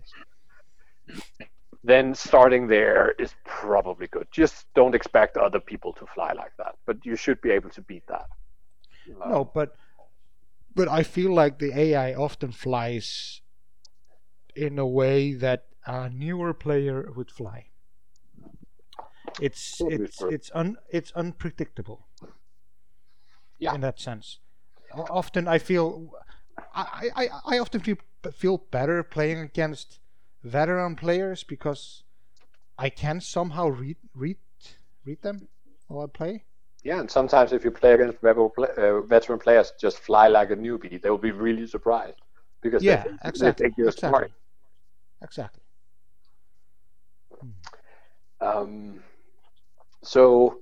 then starting there is probably good. Just don't expect other people to fly like that, but you should be able to beat that. Uh, No, but but I feel like the A I often flies in a way that a newer player would fly. It's Totally it's true. it's un it's unpredictable. Yeah. In that sense, O- often I feel I, I, I often feel feel better playing against veteran players because I can somehow read read read them while I play. Yeah, and sometimes if you play against veteran, play, uh, veteran players, just fly like a newbie, they will be really surprised because Yeah, they, think, exactly, they think you're exactly. smart. Exactly. Um, so,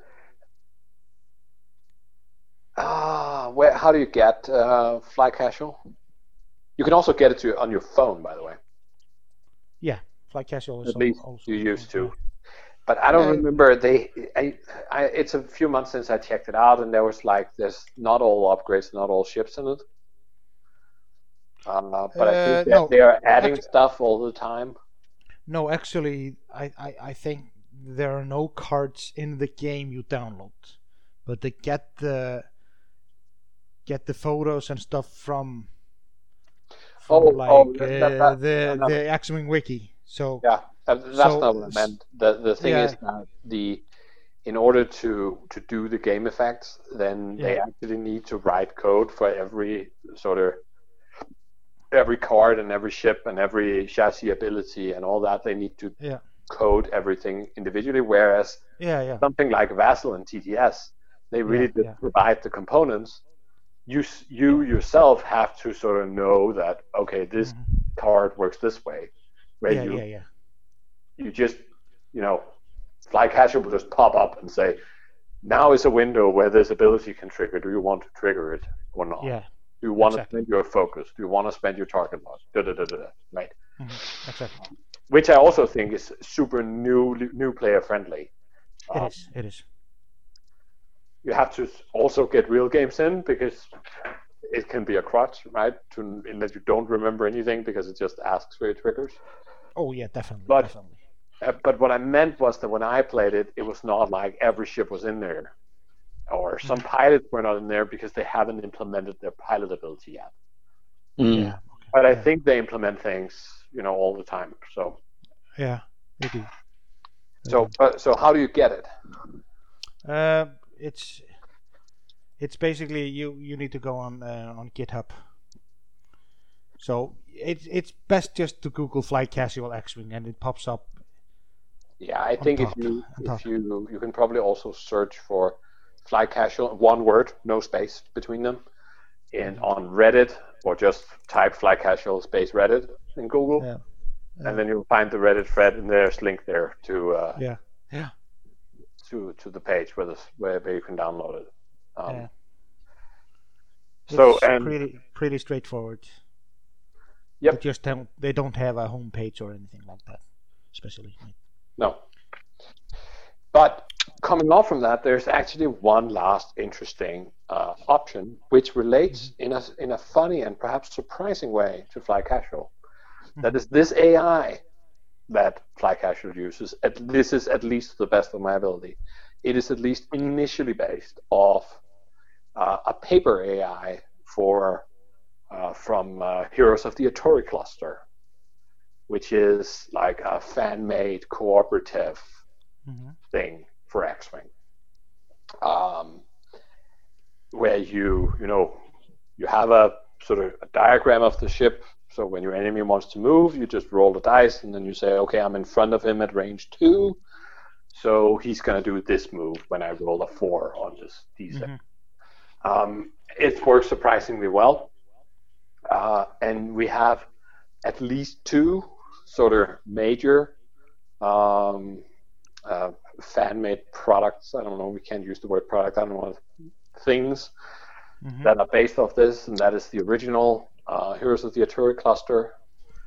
ah, where? How do you get uh, Fly Casual? You can also get it to on your phone, by the way. Yeah, Fly Casual is At al- least also you used to. yeah. But I don't Yeah. remember they. I, I. It's a few months since I checked it out, and there was like, there's not all upgrades, not all ships in it. Uh, but I Uh, think that no, they are adding actu- stuff all the time. No, actually, I, I, I think there are no cards in the game you download, but they get the get the photos and stuff from, from Oh, like oh, that- that- uh, that- the no. the X-wing wiki. So Yeah, that, that's So, not what I meant. The the thing yeah. is that the in order to to do the game effects, then they Yeah. actually need to write code for every sort of every card and every ship and every chassis ability and all that. They need to yeah, code everything individually. Whereas yeah, yeah, something like Vassal and T T S, they really Yeah, just yeah. provide the components. You s- you yourself have to sort of know that, okay, this Mhm. card works this way. Where yeah, you yeah, yeah, you just, you know, Fly Casual will just pop up and say, now is a window where this ability can trigger. Do you want to trigger it or not? yeah, Do you want exactly. to spend your focus? Do you want to spend your target loss? Da, da, da, da, da. Right. Mhm. Exactly. Which I also think is super new new player friendly. It Um, is. It is. You have to also get real games in because it can be a crutch, right? To in that you don't remember anything because it just asks for your triggers. Oh yeah, definitely, But- definitely. Uh, but what I meant was that when I played it, it was not like every ship was in there, or some pilots were not in there because they haven't implemented their pilot ability yet. Mm. Yeah, But I Yeah. think they implement things, you know, all the time. So, yeah, they do. so, uh, so how do you get it? Uh, it's it's basically you you need to go on uh, on GitHub. So it's it's best just to Google Fly Casual X-wing and it pops up. Yeah, I think if top, you on if top. you you can probably also search for Fly Casual, one word, no space between them, in on Reddit, or just type Fly Casual space Reddit in Google, Yeah, and then you'll find the Reddit thread, and there's link there to uh, yeah, yeah, to to the page where this where, where you can download it. Um, yeah. So It's and pretty pretty straightforward. Yep. They just don't they don't have a home page or anything like that, especially. no, but coming off from that, there's actually one last interesting uh, option which relates in a in a funny and perhaps surprising way to Fly Casual. That is this A I that Fly Casual uses. At, this is at least to the best of my ability. It is at least initially based off uh, a paper A I for uh, from uh, Heroes of the Atori cluster, which is like a fan-made cooperative Mm-hmm. thing for X-Wing, um, where you you know you have a sort of a diagram of the ship. So when your enemy wants to move, you just roll the dice, and then you say, okay, I'm in front of him at range two, so he's going to do this move when I roll a four on this D six. Mm-hmm. Um, it works surprisingly well, uh, and we have at least two sort of major um, uh, fan-made products. I don't know, we can't use the word product, I don't know, things Mm-hmm. that are based off this, and that is the original uh, Heroes of the Atori cluster,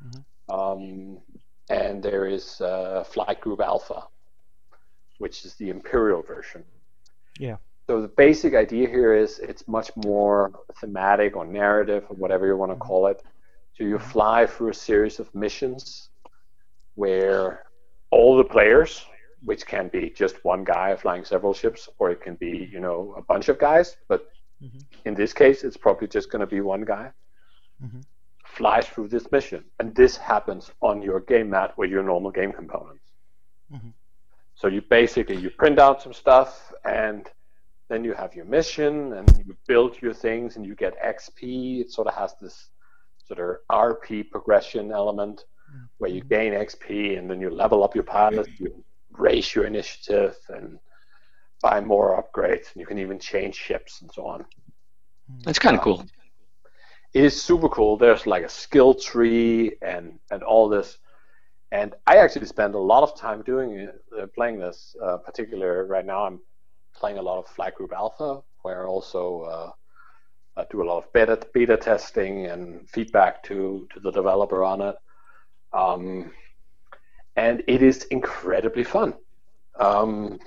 Um, and there is uh, Flight Group Alpha, which is the Imperial version. Yeah. So the basic idea here is it's much more thematic or narrative or whatever you want to call it. So you fly through a series of missions where all the players, which can be just one guy flying several ships, or it can be, you know, a bunch of guys, but Mhm. in this case, it's probably just going to be one guy, Mhm. flies through this mission. And this happens on your game mat with your normal game components. Mhm. So you basically, you print out some stuff, and then you have your mission, and you build your things, and you get X P. It sort of has this sort of R P progression element, where you gain X P, and then you level up your pilot, you raise your initiative, and buy more upgrades, and you can even change ships and so on. That's kind of cool. It is super cool. There's like a skill tree and and all this, and I actually spend a lot of time doing it, uh, playing this. Uh, particular right now, I'm playing a lot of Flight Group Alpha, where I also uh, I do a lot of beta beta testing and feedback to to the developer on it. Um, and it is incredibly fun. Um,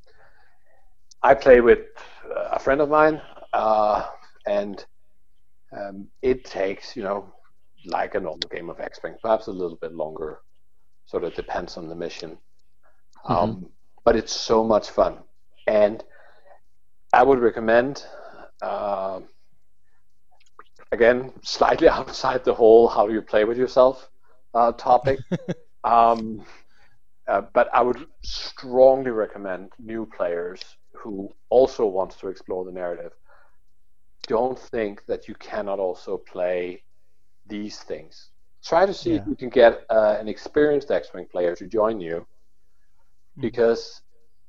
I play with a friend of mine, uh, and um, it takes, you know, like a normal game of X-Wing, perhaps a little bit longer. Sort of depends on the mission. Um, Mm-hmm. But it's so much fun. And I would recommend, uh, again, slightly outside the whole how do you play with yourself uh, topic. um, uh, but I would strongly recommend new players who also want to explore the narrative. Don't think that you cannot also play these things. Try to see Yeah. if you can get uh, an experienced X-Wing player to join you, because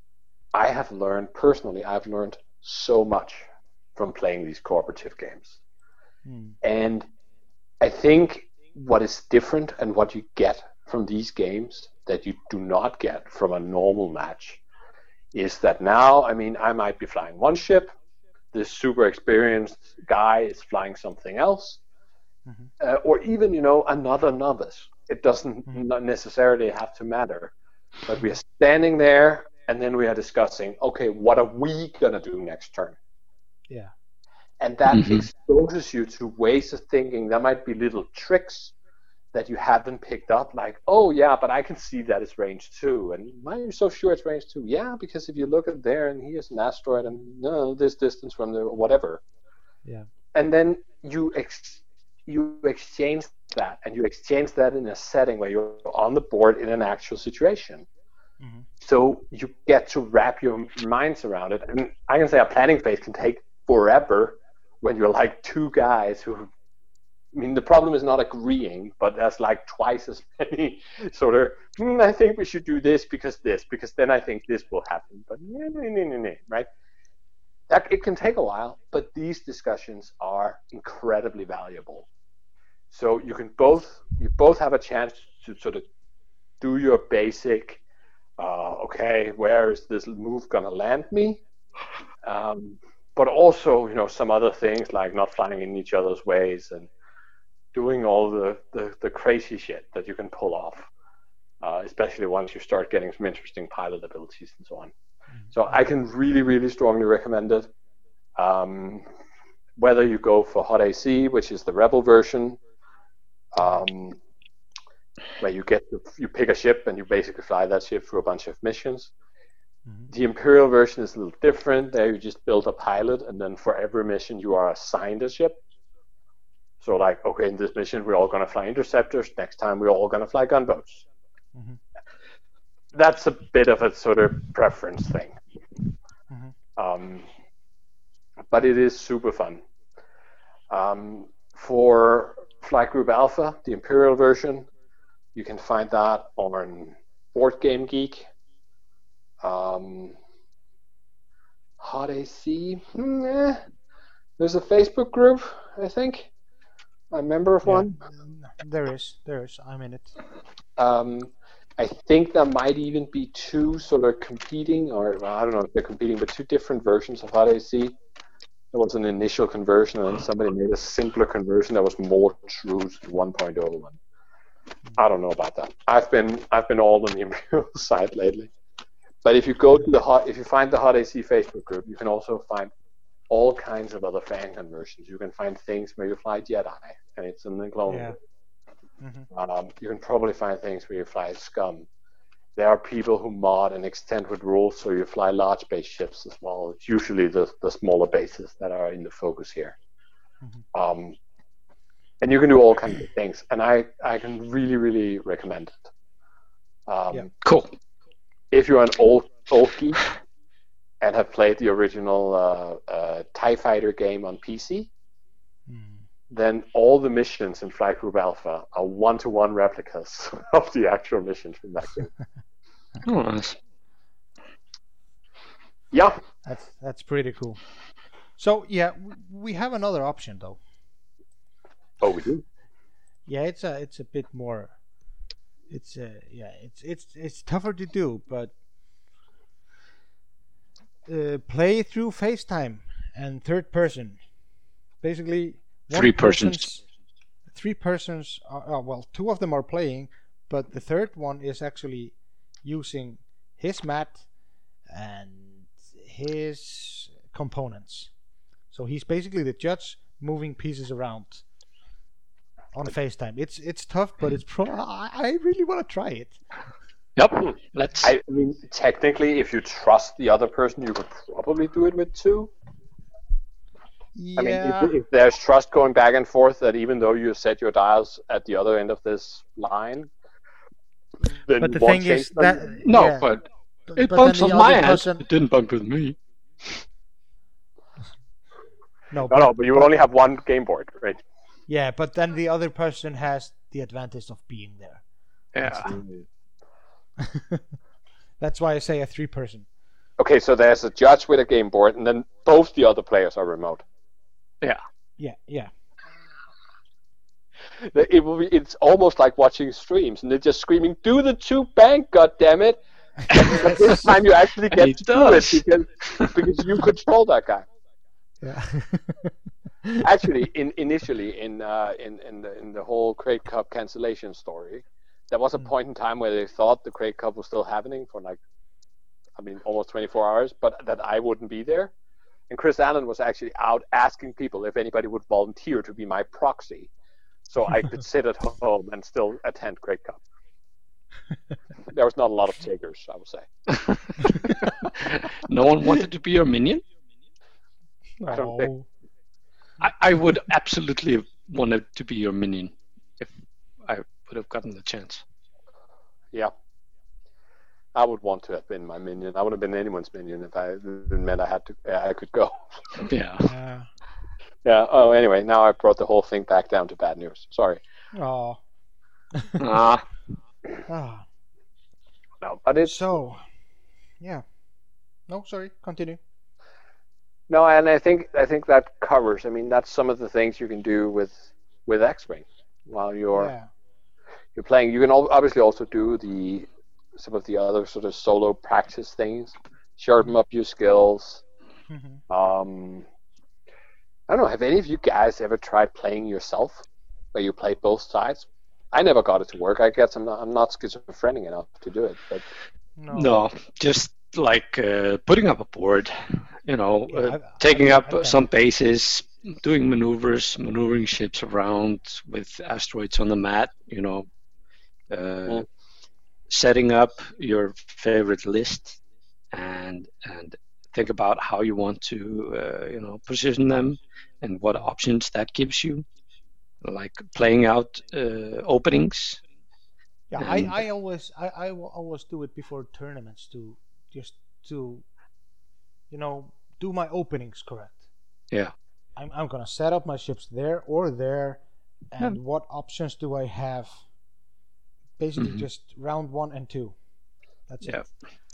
I have learned, personally, I've learned so much from playing these cooperative games. Mm. And I think what is different and what you get from these games that you do not get from a normal match is that now, I mean, I might be flying one ship, this super experienced guy is flying something else, Mhm. uh, or even, you know, another novice. It doesn't Mhm. not necessarily have to matter. But we are standing there, and then we are discussing, okay, what are we going to do next turn? Yeah. And that Mhm. exposes you to ways of thinking. There might be little tricks that you haven't picked up, like, oh, yeah, but I can see that it's range two. And why are you so sure it's range two? Yeah, because if you look at there, and here's an asteroid, and no, this distance from the whatever. Yeah. And then you ex- you exchange that, and you exchange that in a setting where you're on the board in an actual situation. Mhm. So you get to wrap your minds around it. And I can say a planning phase can take forever when you're like two guys who, I mean, the problem is not agreeing, but there's like twice as many sort of, hmm, I think we should do this because this, because then I think this will happen. But no, no, no, no, no, right? That, it can take a while, but these discussions are incredibly valuable. So you can both, you both have a chance to sort of do your basic, uh, okay, where is this move gonna land me? Um, but also, you know, some other things like not flying in each other's ways and doing all the, the, the crazy shit that you can pull off, uh, especially once you start getting some interesting pilot abilities and so on. So I can really, really strongly recommend it. Um, whether you go for Hot A C, which is the Rebel version, um, where you get to, you pick a ship and you basically fly that ship through a bunch of missions. Mhm. The Imperial version is a little different. There you just build a pilot, and then for every mission you are assigned a ship. So like, okay, in this mission we're all going to fly interceptors. Next time we're all going to fly gunboats. Mhm. That's a bit of a sort of preference thing. Mhm. Um, but it is super fun. Um, for Flight Group Alpha, the Imperial version, you can find that on Board Game Geek. Um, Hot A C, hmm, eh. There's a Facebook group, I think. I'm a member of Yeah. one. There is. There is. I'm in it. Um, I think there might even be two sort of competing, or well, I don't know if they're competing, but two different versions of Hot A C. There was an initial conversion, and then somebody made a simpler conversion that was more true to the one point oh one. I don't know about that. I've been I've been all on the Imperial side lately. But if you go to the hot, if you find the Hot A C Facebook group, you can also find all kinds of other fan conversions. You can find things where you fly Jedi, and it's in the clone. Yeah. Mm-hmm. Um, you can probably find things where you fly Scum. There are people who mod and extend with rules so you fly large base ships as well. It's usually the, the smaller bases that are in the focus here. Mm-hmm. Um, and you can do all kinds of things, and I, I can really, really recommend it. Um, Yeah. Cool. If you're an old, old geek and have played the original uh, uh, TIE Fighter game on P C, Mm. then all the missions in Flight Group Alpha are one-to-one replicas of the actual missions from that game. Oh, nice. Yeah. That's that's pretty cool. So yeah, w- we have another option though. Oh, we do? Yeah, it's a it's a bit more. It's uh, yeah, it's it's it's tougher to do, but uh, play through FaceTime and third person. Basically, one Three persons. person's- Three persons. Are, uh, well, two of them are playing, but the third one is actually using his mat and his components. So he's basically the judge, moving pieces around on FaceTime. It's it's tough, but it's pro. I, I really want to try it. Yep. Let's. I mean, technically, if you trust the other person, you could probably do it with two. Yeah. I mean, if, if there's trust going back and forth, that even though you set your dials at the other end of this line, then but the one thing is change them. that no, yeah, but but it then bumps the on my other end. person- It didn't bump with me. No, No, no, but you only have one game board, right? yeah, but then the other person has the advantage of being there. Yeah. That's why I say a three person. Okay, so there's a judge with a game board, and then both the other players are remote. Yeah. Yeah, yeah. It will be. It's almost like watching streams, and they're just screaming, "Do the two bank, goddammit!" But this time you actually And get he to do it does. because, because you control that guy. Yeah. Actually, in initially in uh, in in the in the whole Crate Cup cancellation story, there was a Mm. point in time where they thought the Crate Cup was still happening for like, I mean, almost twenty-four hours, but that I wouldn't be there. And Chris Allen was actually out asking people if anybody would volunteer to be my proxy, so I could sit at home and still attend Crate Cup. There was not a lot of takers, I would say. No one wanted to be your minion? I don't think- Oh. I, I would absolutely have wanted to be your minion if I would have gotten the chance. Yeah. I would want to have been my minion. I would have been anyone's minion if I it meant I had to. I could go. Yeah. Yeah. Yeah. Oh, anyway, now I brought the whole thing back down to bad news. Sorry. Oh. Ah, Ah. No, but it's So, yeah. No, sorry. Continue. no, and I think I think that covers. I mean, that's some of the things you can do with with X-Wing while you're Yeah. you're playing. You can al- obviously also do the some of the other sort of solo practice things, sharpen up your skills. Mhm. Um, I don't know. Have any of you guys ever tried playing yourself, where you play both sides? I never got it to work. I guess I'm not, I'm not schizophrenic enough to do it. But No. no, just like uh, putting up a board, you know, Yeah, uh, I've- taking I've- up I've done some bases, doing maneuvers, maneuvering ships around with asteroids on the mat, you know, uh, Mm. setting up your favorite list and and think about how you want to, uh, you know, position them and what options that gives you, like playing out uh, openings. Yeah, And- I, I always I, I will always do it before tournaments to just to you know do my openings correct. Yeah. I'm I'm gonna set up my ships there or there, and what options do I have? Basically, Mhm. just round one and two. That's Yeah. it.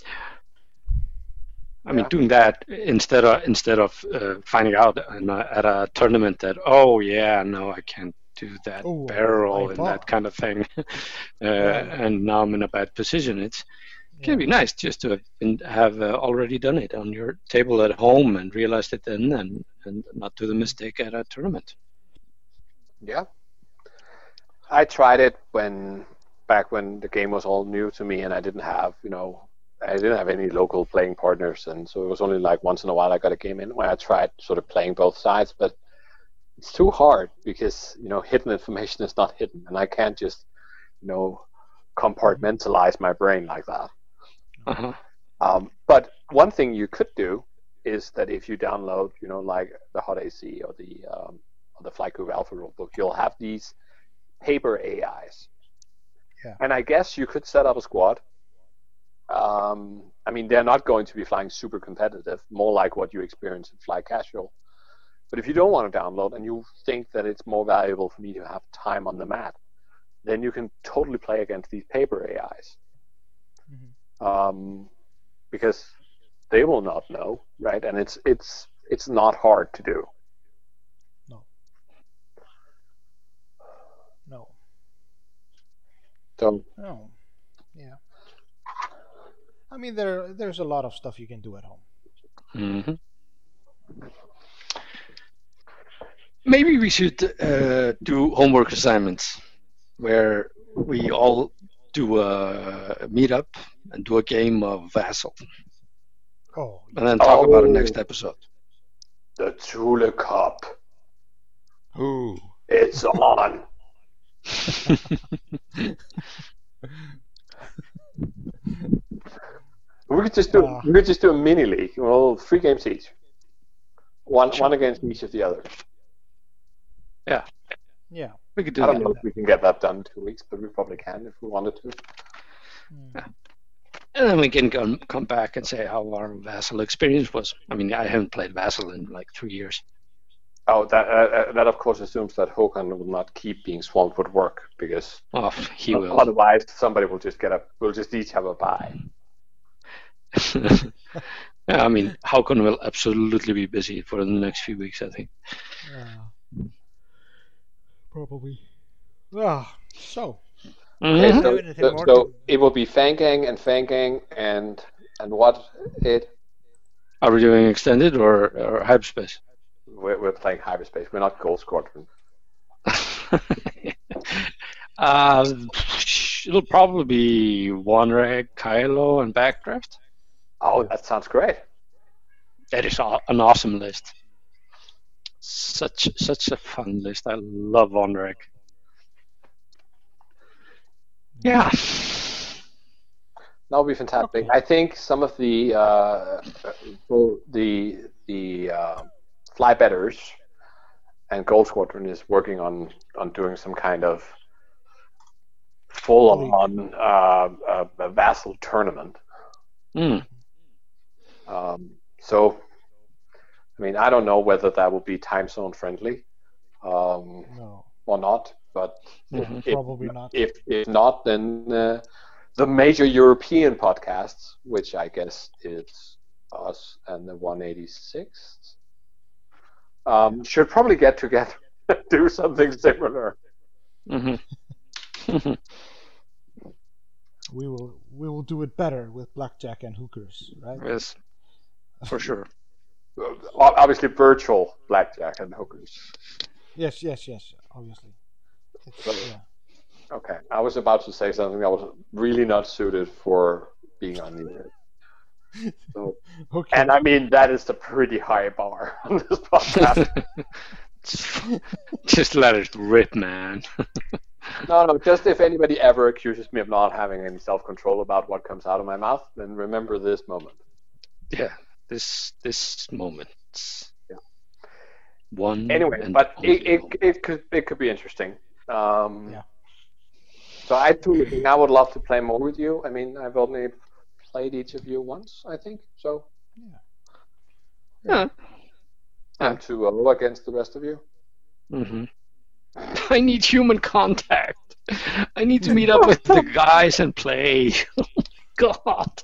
I mean, Yeah. doing that instead of instead of uh, finding out in a, at a tournament that oh yeah, no, I can't do that Oh, barrel I and thought- that kind of thing, uh, Yeah. and now I'm in a bad position. It's it can be nice just to have, been, have uh, already done it on your table at home and realized it then, and and not do the mistake at a tournament. yeah. I tried it when back when the game was all new to me, and I didn't have, you know, I didn't have any local playing partners, and so it was only like once in a while I got a game in where I tried sort of playing both sides, but it's too hard because, you know, hidden information is not hidden, and I can't just, you know, compartmentalize my brain like that. Uh-huh. Um, but one thing you could do is that if you download, you know, like the Hot A C or the um, or the Flight Crew Alpha rulebook, you'll have these paper A Is. Yeah. And I guess you could set up a squad. Um, I mean, they're not going to be flying super competitive, more like what you experience in Fly Casual. But if you don't want to download and you think that it's more valuable for me to have time on the mat, then you can totally play against these paper A Is. Mm-hmm. Um, because they will not know, right? And it's it's it's not hard to do. No. No. So. No. Yeah. I mean, there there's a lot of stuff you can do at home. Mm-hmm. Maybe we should uh, do homework assignments where we all do a meetup and do a game of Vassal. Oh. And then talk oh, about it next episode. The Thule Cup. Ooh. It's on. We could just do Uh, we could just do a mini league. Well, three games each. One one against each of the others. Yeah. Yeah. We could do I don't that. know if we can get that done in two weeks, but we probably can if we wanted to. Yeah. And then we can come, come back and say how our Vassal experience was. I mean, I haven't played Vassal in like three years. Oh, that uh, that of course assumes that Håkan will not keep being swamped with work, because Oh, he will. otherwise somebody will just get a we'll just each have a bye. Yeah, I mean, Håkon will absolutely be busy for the next few weeks, I think. Uh, probably. Ah, so. Okay, Mhm. so, Anything so, more so to- it will be Fangang and Fangang and and what it Are we doing extended or, or hyperspace? we're, we're playing hyperspace. We're not Gold Squadron. uh, it'll probably be Wanreg, Kylo, and Backdraft. Oh, that sounds great. That is aw- an awesome list. Such such a fun list. I love Wanreg. Yeah. That would be fantastic. I think some of the uh, well, the the uh, fly betters and Gold Squadron is working on on doing some kind of full on uh, uh, a Vassal tournament. Mm. Um, so, I mean, I don't know whether that will be time zone friendly um, No. or not, but Mhm. if, Probably not. if if not, then uh, the major European podcasts, which I guess is us and the one eighty-sixth, um, should probably get together and do something similar. Mm-hmm. We will we will do it better with blackjack and hookers, right? Yes, for sure. Uh, Obviously, virtual blackjack and hookers. Yes, yes, yes. Obviously. It's, yeah. Okay, I was about to say something that was really not suited for being on the air. So, Okay. and I mean, that is a pretty high bar on this podcast. Just let it rip, man. No, no, just if anybody ever accuses me of not having any self-control about what comes out of my mouth, then remember this moment. Yeah, this this moment. Yeah. One. Anyway, and but only it, it, moment. it could it could be interesting. Um, Yeah. So I do think I would love to play more with you. I mean, I've only played each of you once, I think. So Yeah. I'm two oh against the rest of you. Mm-hmm. I need human contact. I need to meet up with the guys and play. God.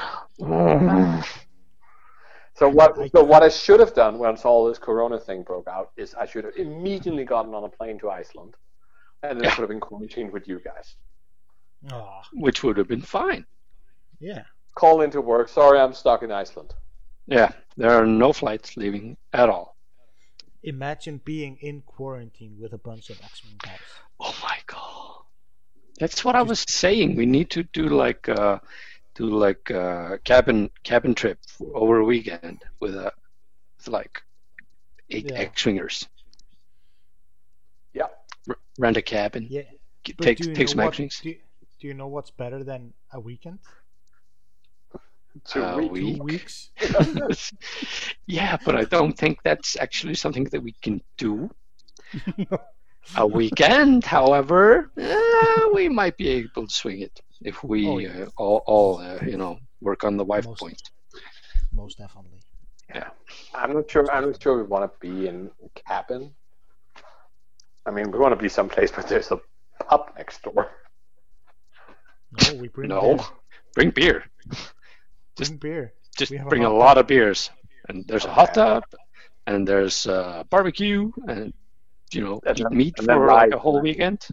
So what? So what I should have done once all this Corona thing broke out is I should have immediately gotten on a plane to Iceland, and then I Yeah. could have been quarantined with you guys. Ah, Which would have been fine. yeah. Call into work. Sorry, I'm stuck in Iceland. Yeah, there are no flights leaving at all. imagine being in quarantine with a bunch of X-Wing guys. Oh my god. That's what I was saying. We need to do like uh do like a cabin cabin trip over a weekend with a with like eight Yeah. X-Wingers. Yeah. R- rent a cabin. Yeah. G- But take do you take know some what- X-Wings. Do, do you know what's better than a weekend? Two Uh, weeks. we- Two weeks. Yeah, but I don't think that's actually something that we can do. A weekend, however, eh, we might be able to swing it if we Oh, yeah. uh, all, all uh, you know, work on the wife Most- point. Most definitely. I'm not sure. I'm not sure we want to be in a cabin. I mean, we want to be someplace where there's a pub next door. No, we bring No, beer. bring beer. Bring beer. Just We have a bring a, hot lot of beers, and there's a hot Okay. tub, and there's uh, barbecue, and you know, And eat then- meat and then for like ride. a whole weekend.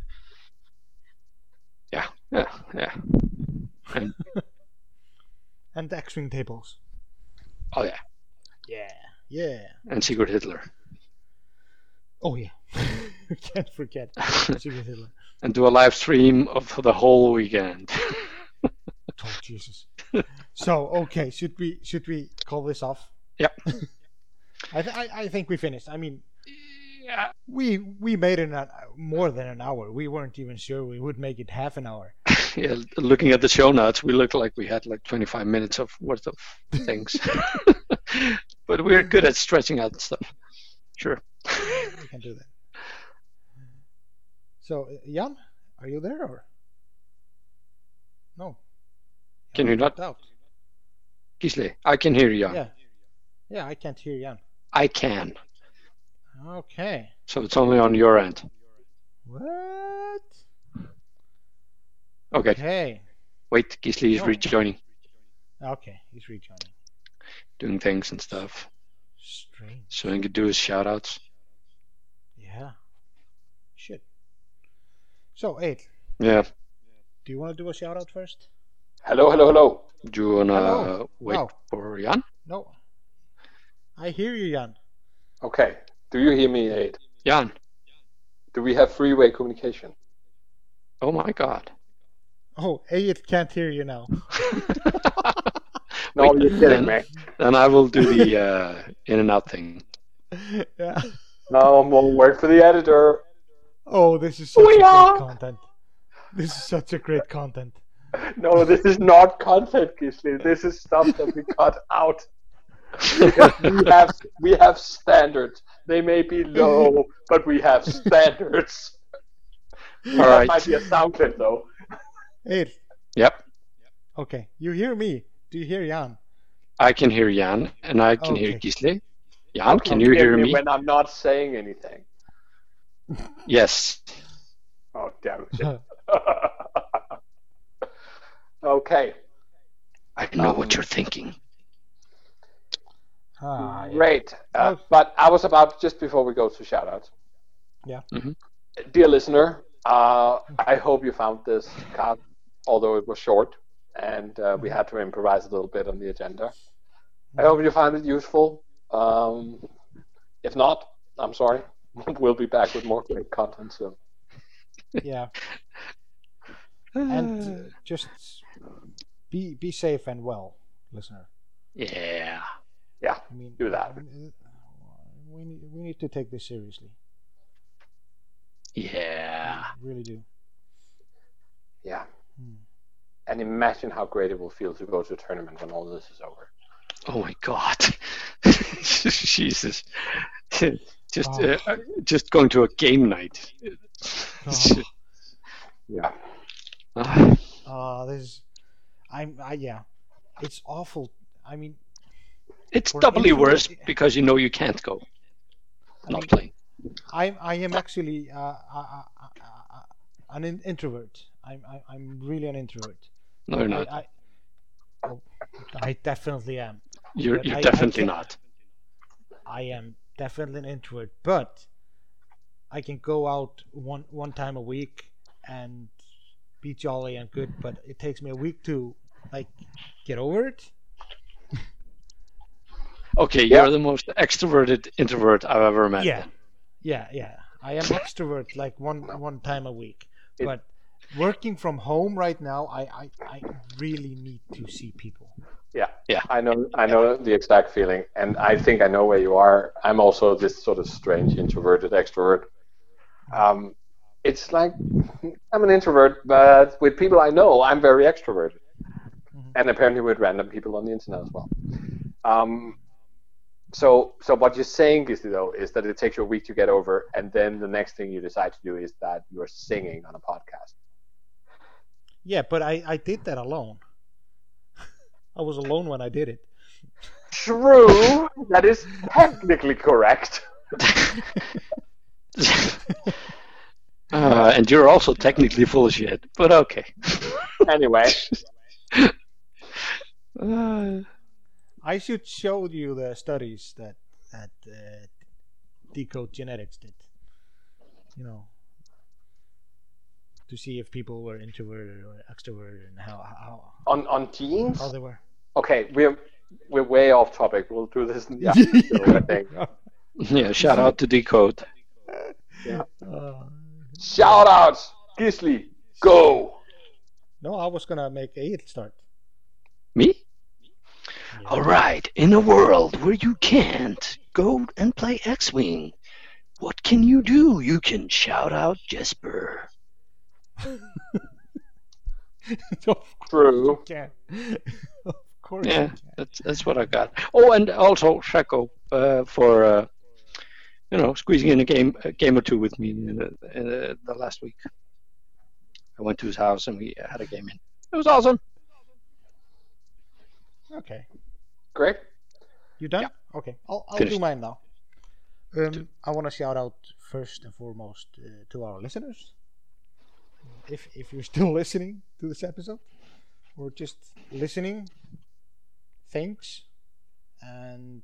Yeah, yeah, yeah. And And X-Wing tables. oh yeah, Yeah. Yeah. and Secret Hitler, Oh yeah. Can't forget Secret Hitler. and do a live stream of the whole weekend. Oh Jesus. So okay, should we should we call this off? Yep. I, th- I I think we finished. I mean, Yeah. we we made it an, more than an hour. We weren't even sure we would make it half an hour. Yeah, looking at the show notes, we look like we had like twenty-five minutes of worth of things. But we're good at stretching out stuff. Sure. We can do that. So uh, Jan, are you there or no? Can Jan you not? dropped out. Gisli, I can hear you. Yeah. Yeah, I can't hear Jan. I can. Okay. So it's only on your end. What? Okay. Okay. Wait, Gisli is No. rejoining, Okay, he's rejoining. doing things and stuff. Strange. So he can do his shout outs. Yeah. Shit. So, Eight, Yeah. do you want to do a shout out first? Hello, hello, hello. Do you wanna Hello. wait No. for Jan? No. I hear you, Jan. Okay. Do you hear me, Aid? Jan. Do we have three-way communication? Oh my god. Oh, Eight can't hear you now. No, Wait, you're kidding then, me. then I will do the uh, in and out thing. Yeah. No, more work for the editor. Oh, this is such We a are- great content. This is such a great content. No, this is not content, Gisli. This is stuff that we cut out. Because we have we have standards. They may be low, but we have standards. All That right. might be a sound clip, though. Eight. Yep. Okay, you hear me. Do you hear Jan? I can hear Jan, and I can hear Okay. Gisli. Jan, can You you hear me me? when I'm not saying anything? Yes. Oh, damn it. Okay, I know Um, what you're thinking. Ah, yeah. great. Uh, Oh. but I was about, just before we go to shoutouts. Yeah. Mhm. Dear listener, uh, I hope you found this card, although it was short, and uh, we had to improvise a little bit on the agenda. I hope you found it useful. Um, if not, I'm sorry. We'll be back with more great content soon. Yeah. And uh, just be be safe and well, listener. Yeah. Yeah, I mean, do that. We need we need to take this seriously. Yeah. We really do. Yeah. Hmm. And imagine how great it will feel to go to a tournament when all this is over. Oh my god. Jesus. Just Oh. uh, just going to a game night. Oh. Yeah. Ah, Uh, this is, I'm, I, yeah, it's awful. I mean, it's For doubly introvert- worse because you know you can't go. Not playing. I, I am actually uh, uh, uh, uh, an in- introvert. I'm, I, I'm really an introvert. No, you're not. I, I, oh, I definitely am. You're but you're I- I definitely can't- not. I am definitely an introvert, but I can go out one one time a week and be jolly and good. But it takes me a week to like get over it. Okay, Yeah. you're the most extroverted introvert I've ever met. Yeah, yeah, yeah. I am extrovert like one one time a week, It- but working from home right now, I, I I really need to see people. Yeah, Yeah. I know, I know the exact feeling, and I think I know where you are. I'm also this sort of strange introverted extrovert. Um, it's like I'm an introvert, but with people I know, I'm very extroverted, and apparently with random people on the internet as well. Um, so, so what you're saying, Gisli, though, is that it takes you a week to get over, and then the next thing you decide to do is that you're singing on a podcast. Yeah, but I I did that alone. I was alone when I did it. True, that is technically correct. Uh, and you're also technically full of shit, but okay. Anyway, Uh, I should show you the studies that that uh, Decode Genetics did. You know, to see if people were introverted or extroverted and how how on on teams. how they were. Okay, we're we're way off topic. We'll do this in the after show, I think. yeah, shout out to Decode. Uh, Shout out, Gisli, go. no, I was gonna make a start. Me? All right, in a world where you can't go and play X-Wing, what can you do? You can shout out Jesper. Of True. can. Of course. Yeah, you can. that's that's what I got. Oh, and also Shako uh, for uh, you know squeezing in a game a game or two with me in the, in the, the last week. I went to his house and we had a game in. It was awesome. Okay. Great. You done? Okay. I'll I'll Finished. do mine now. Um, I want to shout out first and foremost uh, to our listeners. If if you're still listening to this episode, or just listening, thanks, and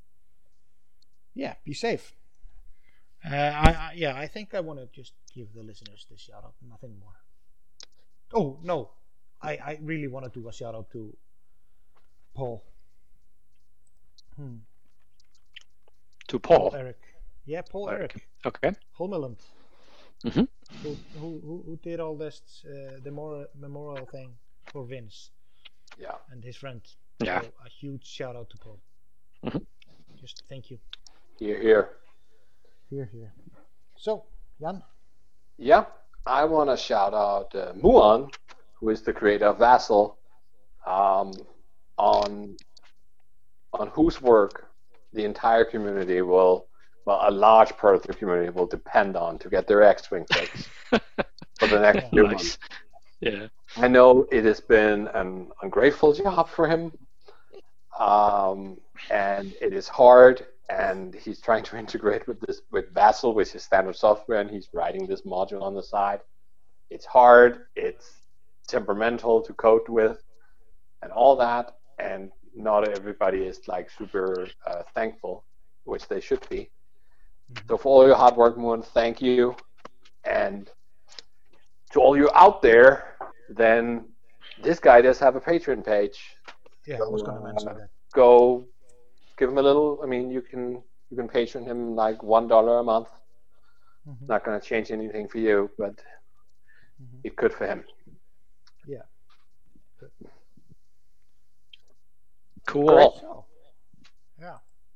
yeah, be safe. Uh, I, I yeah, I think I want to just give the listeners this shout out, nothing more. Oh no, I I really want to do a shout out to Paul. Hmm. To Paul. Eric. Yeah, Paul Eric. Okay. Holmeland. Mhm. Who, who, who, who did all this, uh, the memorial, memorial thing for Vince Yeah. and his friend. Yeah. So a huge shout out to Paul. Mhm. Just thank you. Here, here. Here, here. So, Jan. Yeah. I want to shout out uh, Muon, who is the creator of Vassal, um, on on whose work the entire community will, well, a large part of the community will depend on to get their X-Wing fix for the next few months. Nice. Yeah. I know it has been an ungrateful job for him, um, and it is hard. And he's trying to integrate with this with Vassal, which is standard software, and he's writing this module on the side. It's hard. It's temperamental to code with, and all that. And not everybody is like super uh, thankful, which they should be. Mm-hmm. So for all your hard work, Moon, thank you. And to all you out there, then this guy does have a Patreon page. Yeah, So, I was going to mention uh, that. Go give him a little. I mean, you can you can patron him like one dollar a month. Mhm. Not going to change anything for you, but Mhm. it could for him. Yeah. Good. Cool. Great. So, yeah.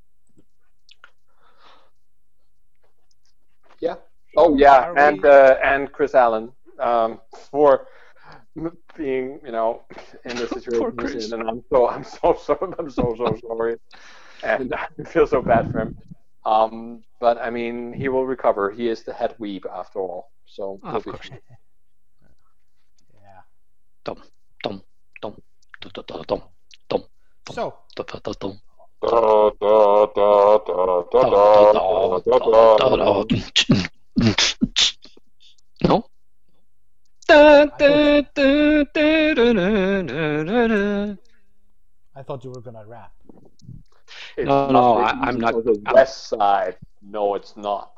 Yeah. Oh yeah, Are and we- uh, and Chris Allen um, for m- being you know in the situation he's Chris. in, and I'm so I'm so so I'm so so sorry, and I feel so bad for him. Um, but I mean, he will recover. He is the head weeb after all, so Ah, he'll of be course. fine. Yeah. Dum, dum, dum, dum, dum, dum, dum, dum, So, dum, dum, dum, Da, da, da, da, da, da, da, da, da, da. No? Da, da, da, da, da, da, da, da. I thought you were going to rap. It's No, no, not I- the I'm not- east or the I'm- west side. No, it's not.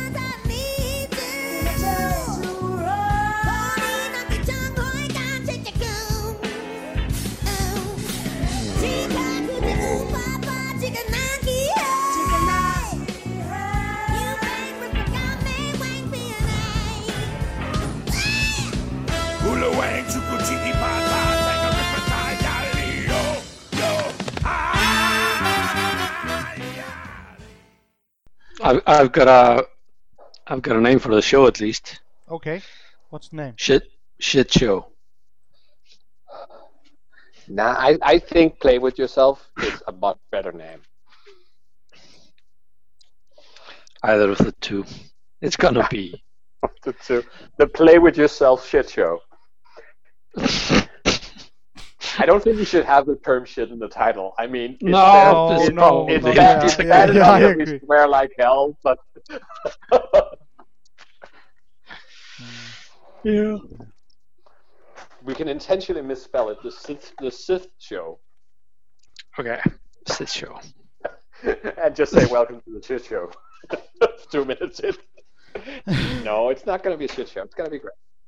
Hãy subscribe cho kênh Ghiền Mì Gõ để không bỏ lỡ I've, I've got a, I've got a name for the show at least. Okay. What's the name? Shit, shit show. Nah, I, I think Play With Yourself is a much better name. Either of the two. It's gonna be. the, two. the Play With Yourself shit show. I don't think you should have the term shit in the title. I mean, it's No, bad, it's it's, no, it's no, bad, yeah, it's yeah, bad yeah, enough I that we agree. swear like hell, but Yeah. we can intentionally misspell it. The Sith, the Sith show, Okay. Shit show. and just say welcome to the shit show. Two minutes in. No, it's not going to be a shit show. It's going to be great.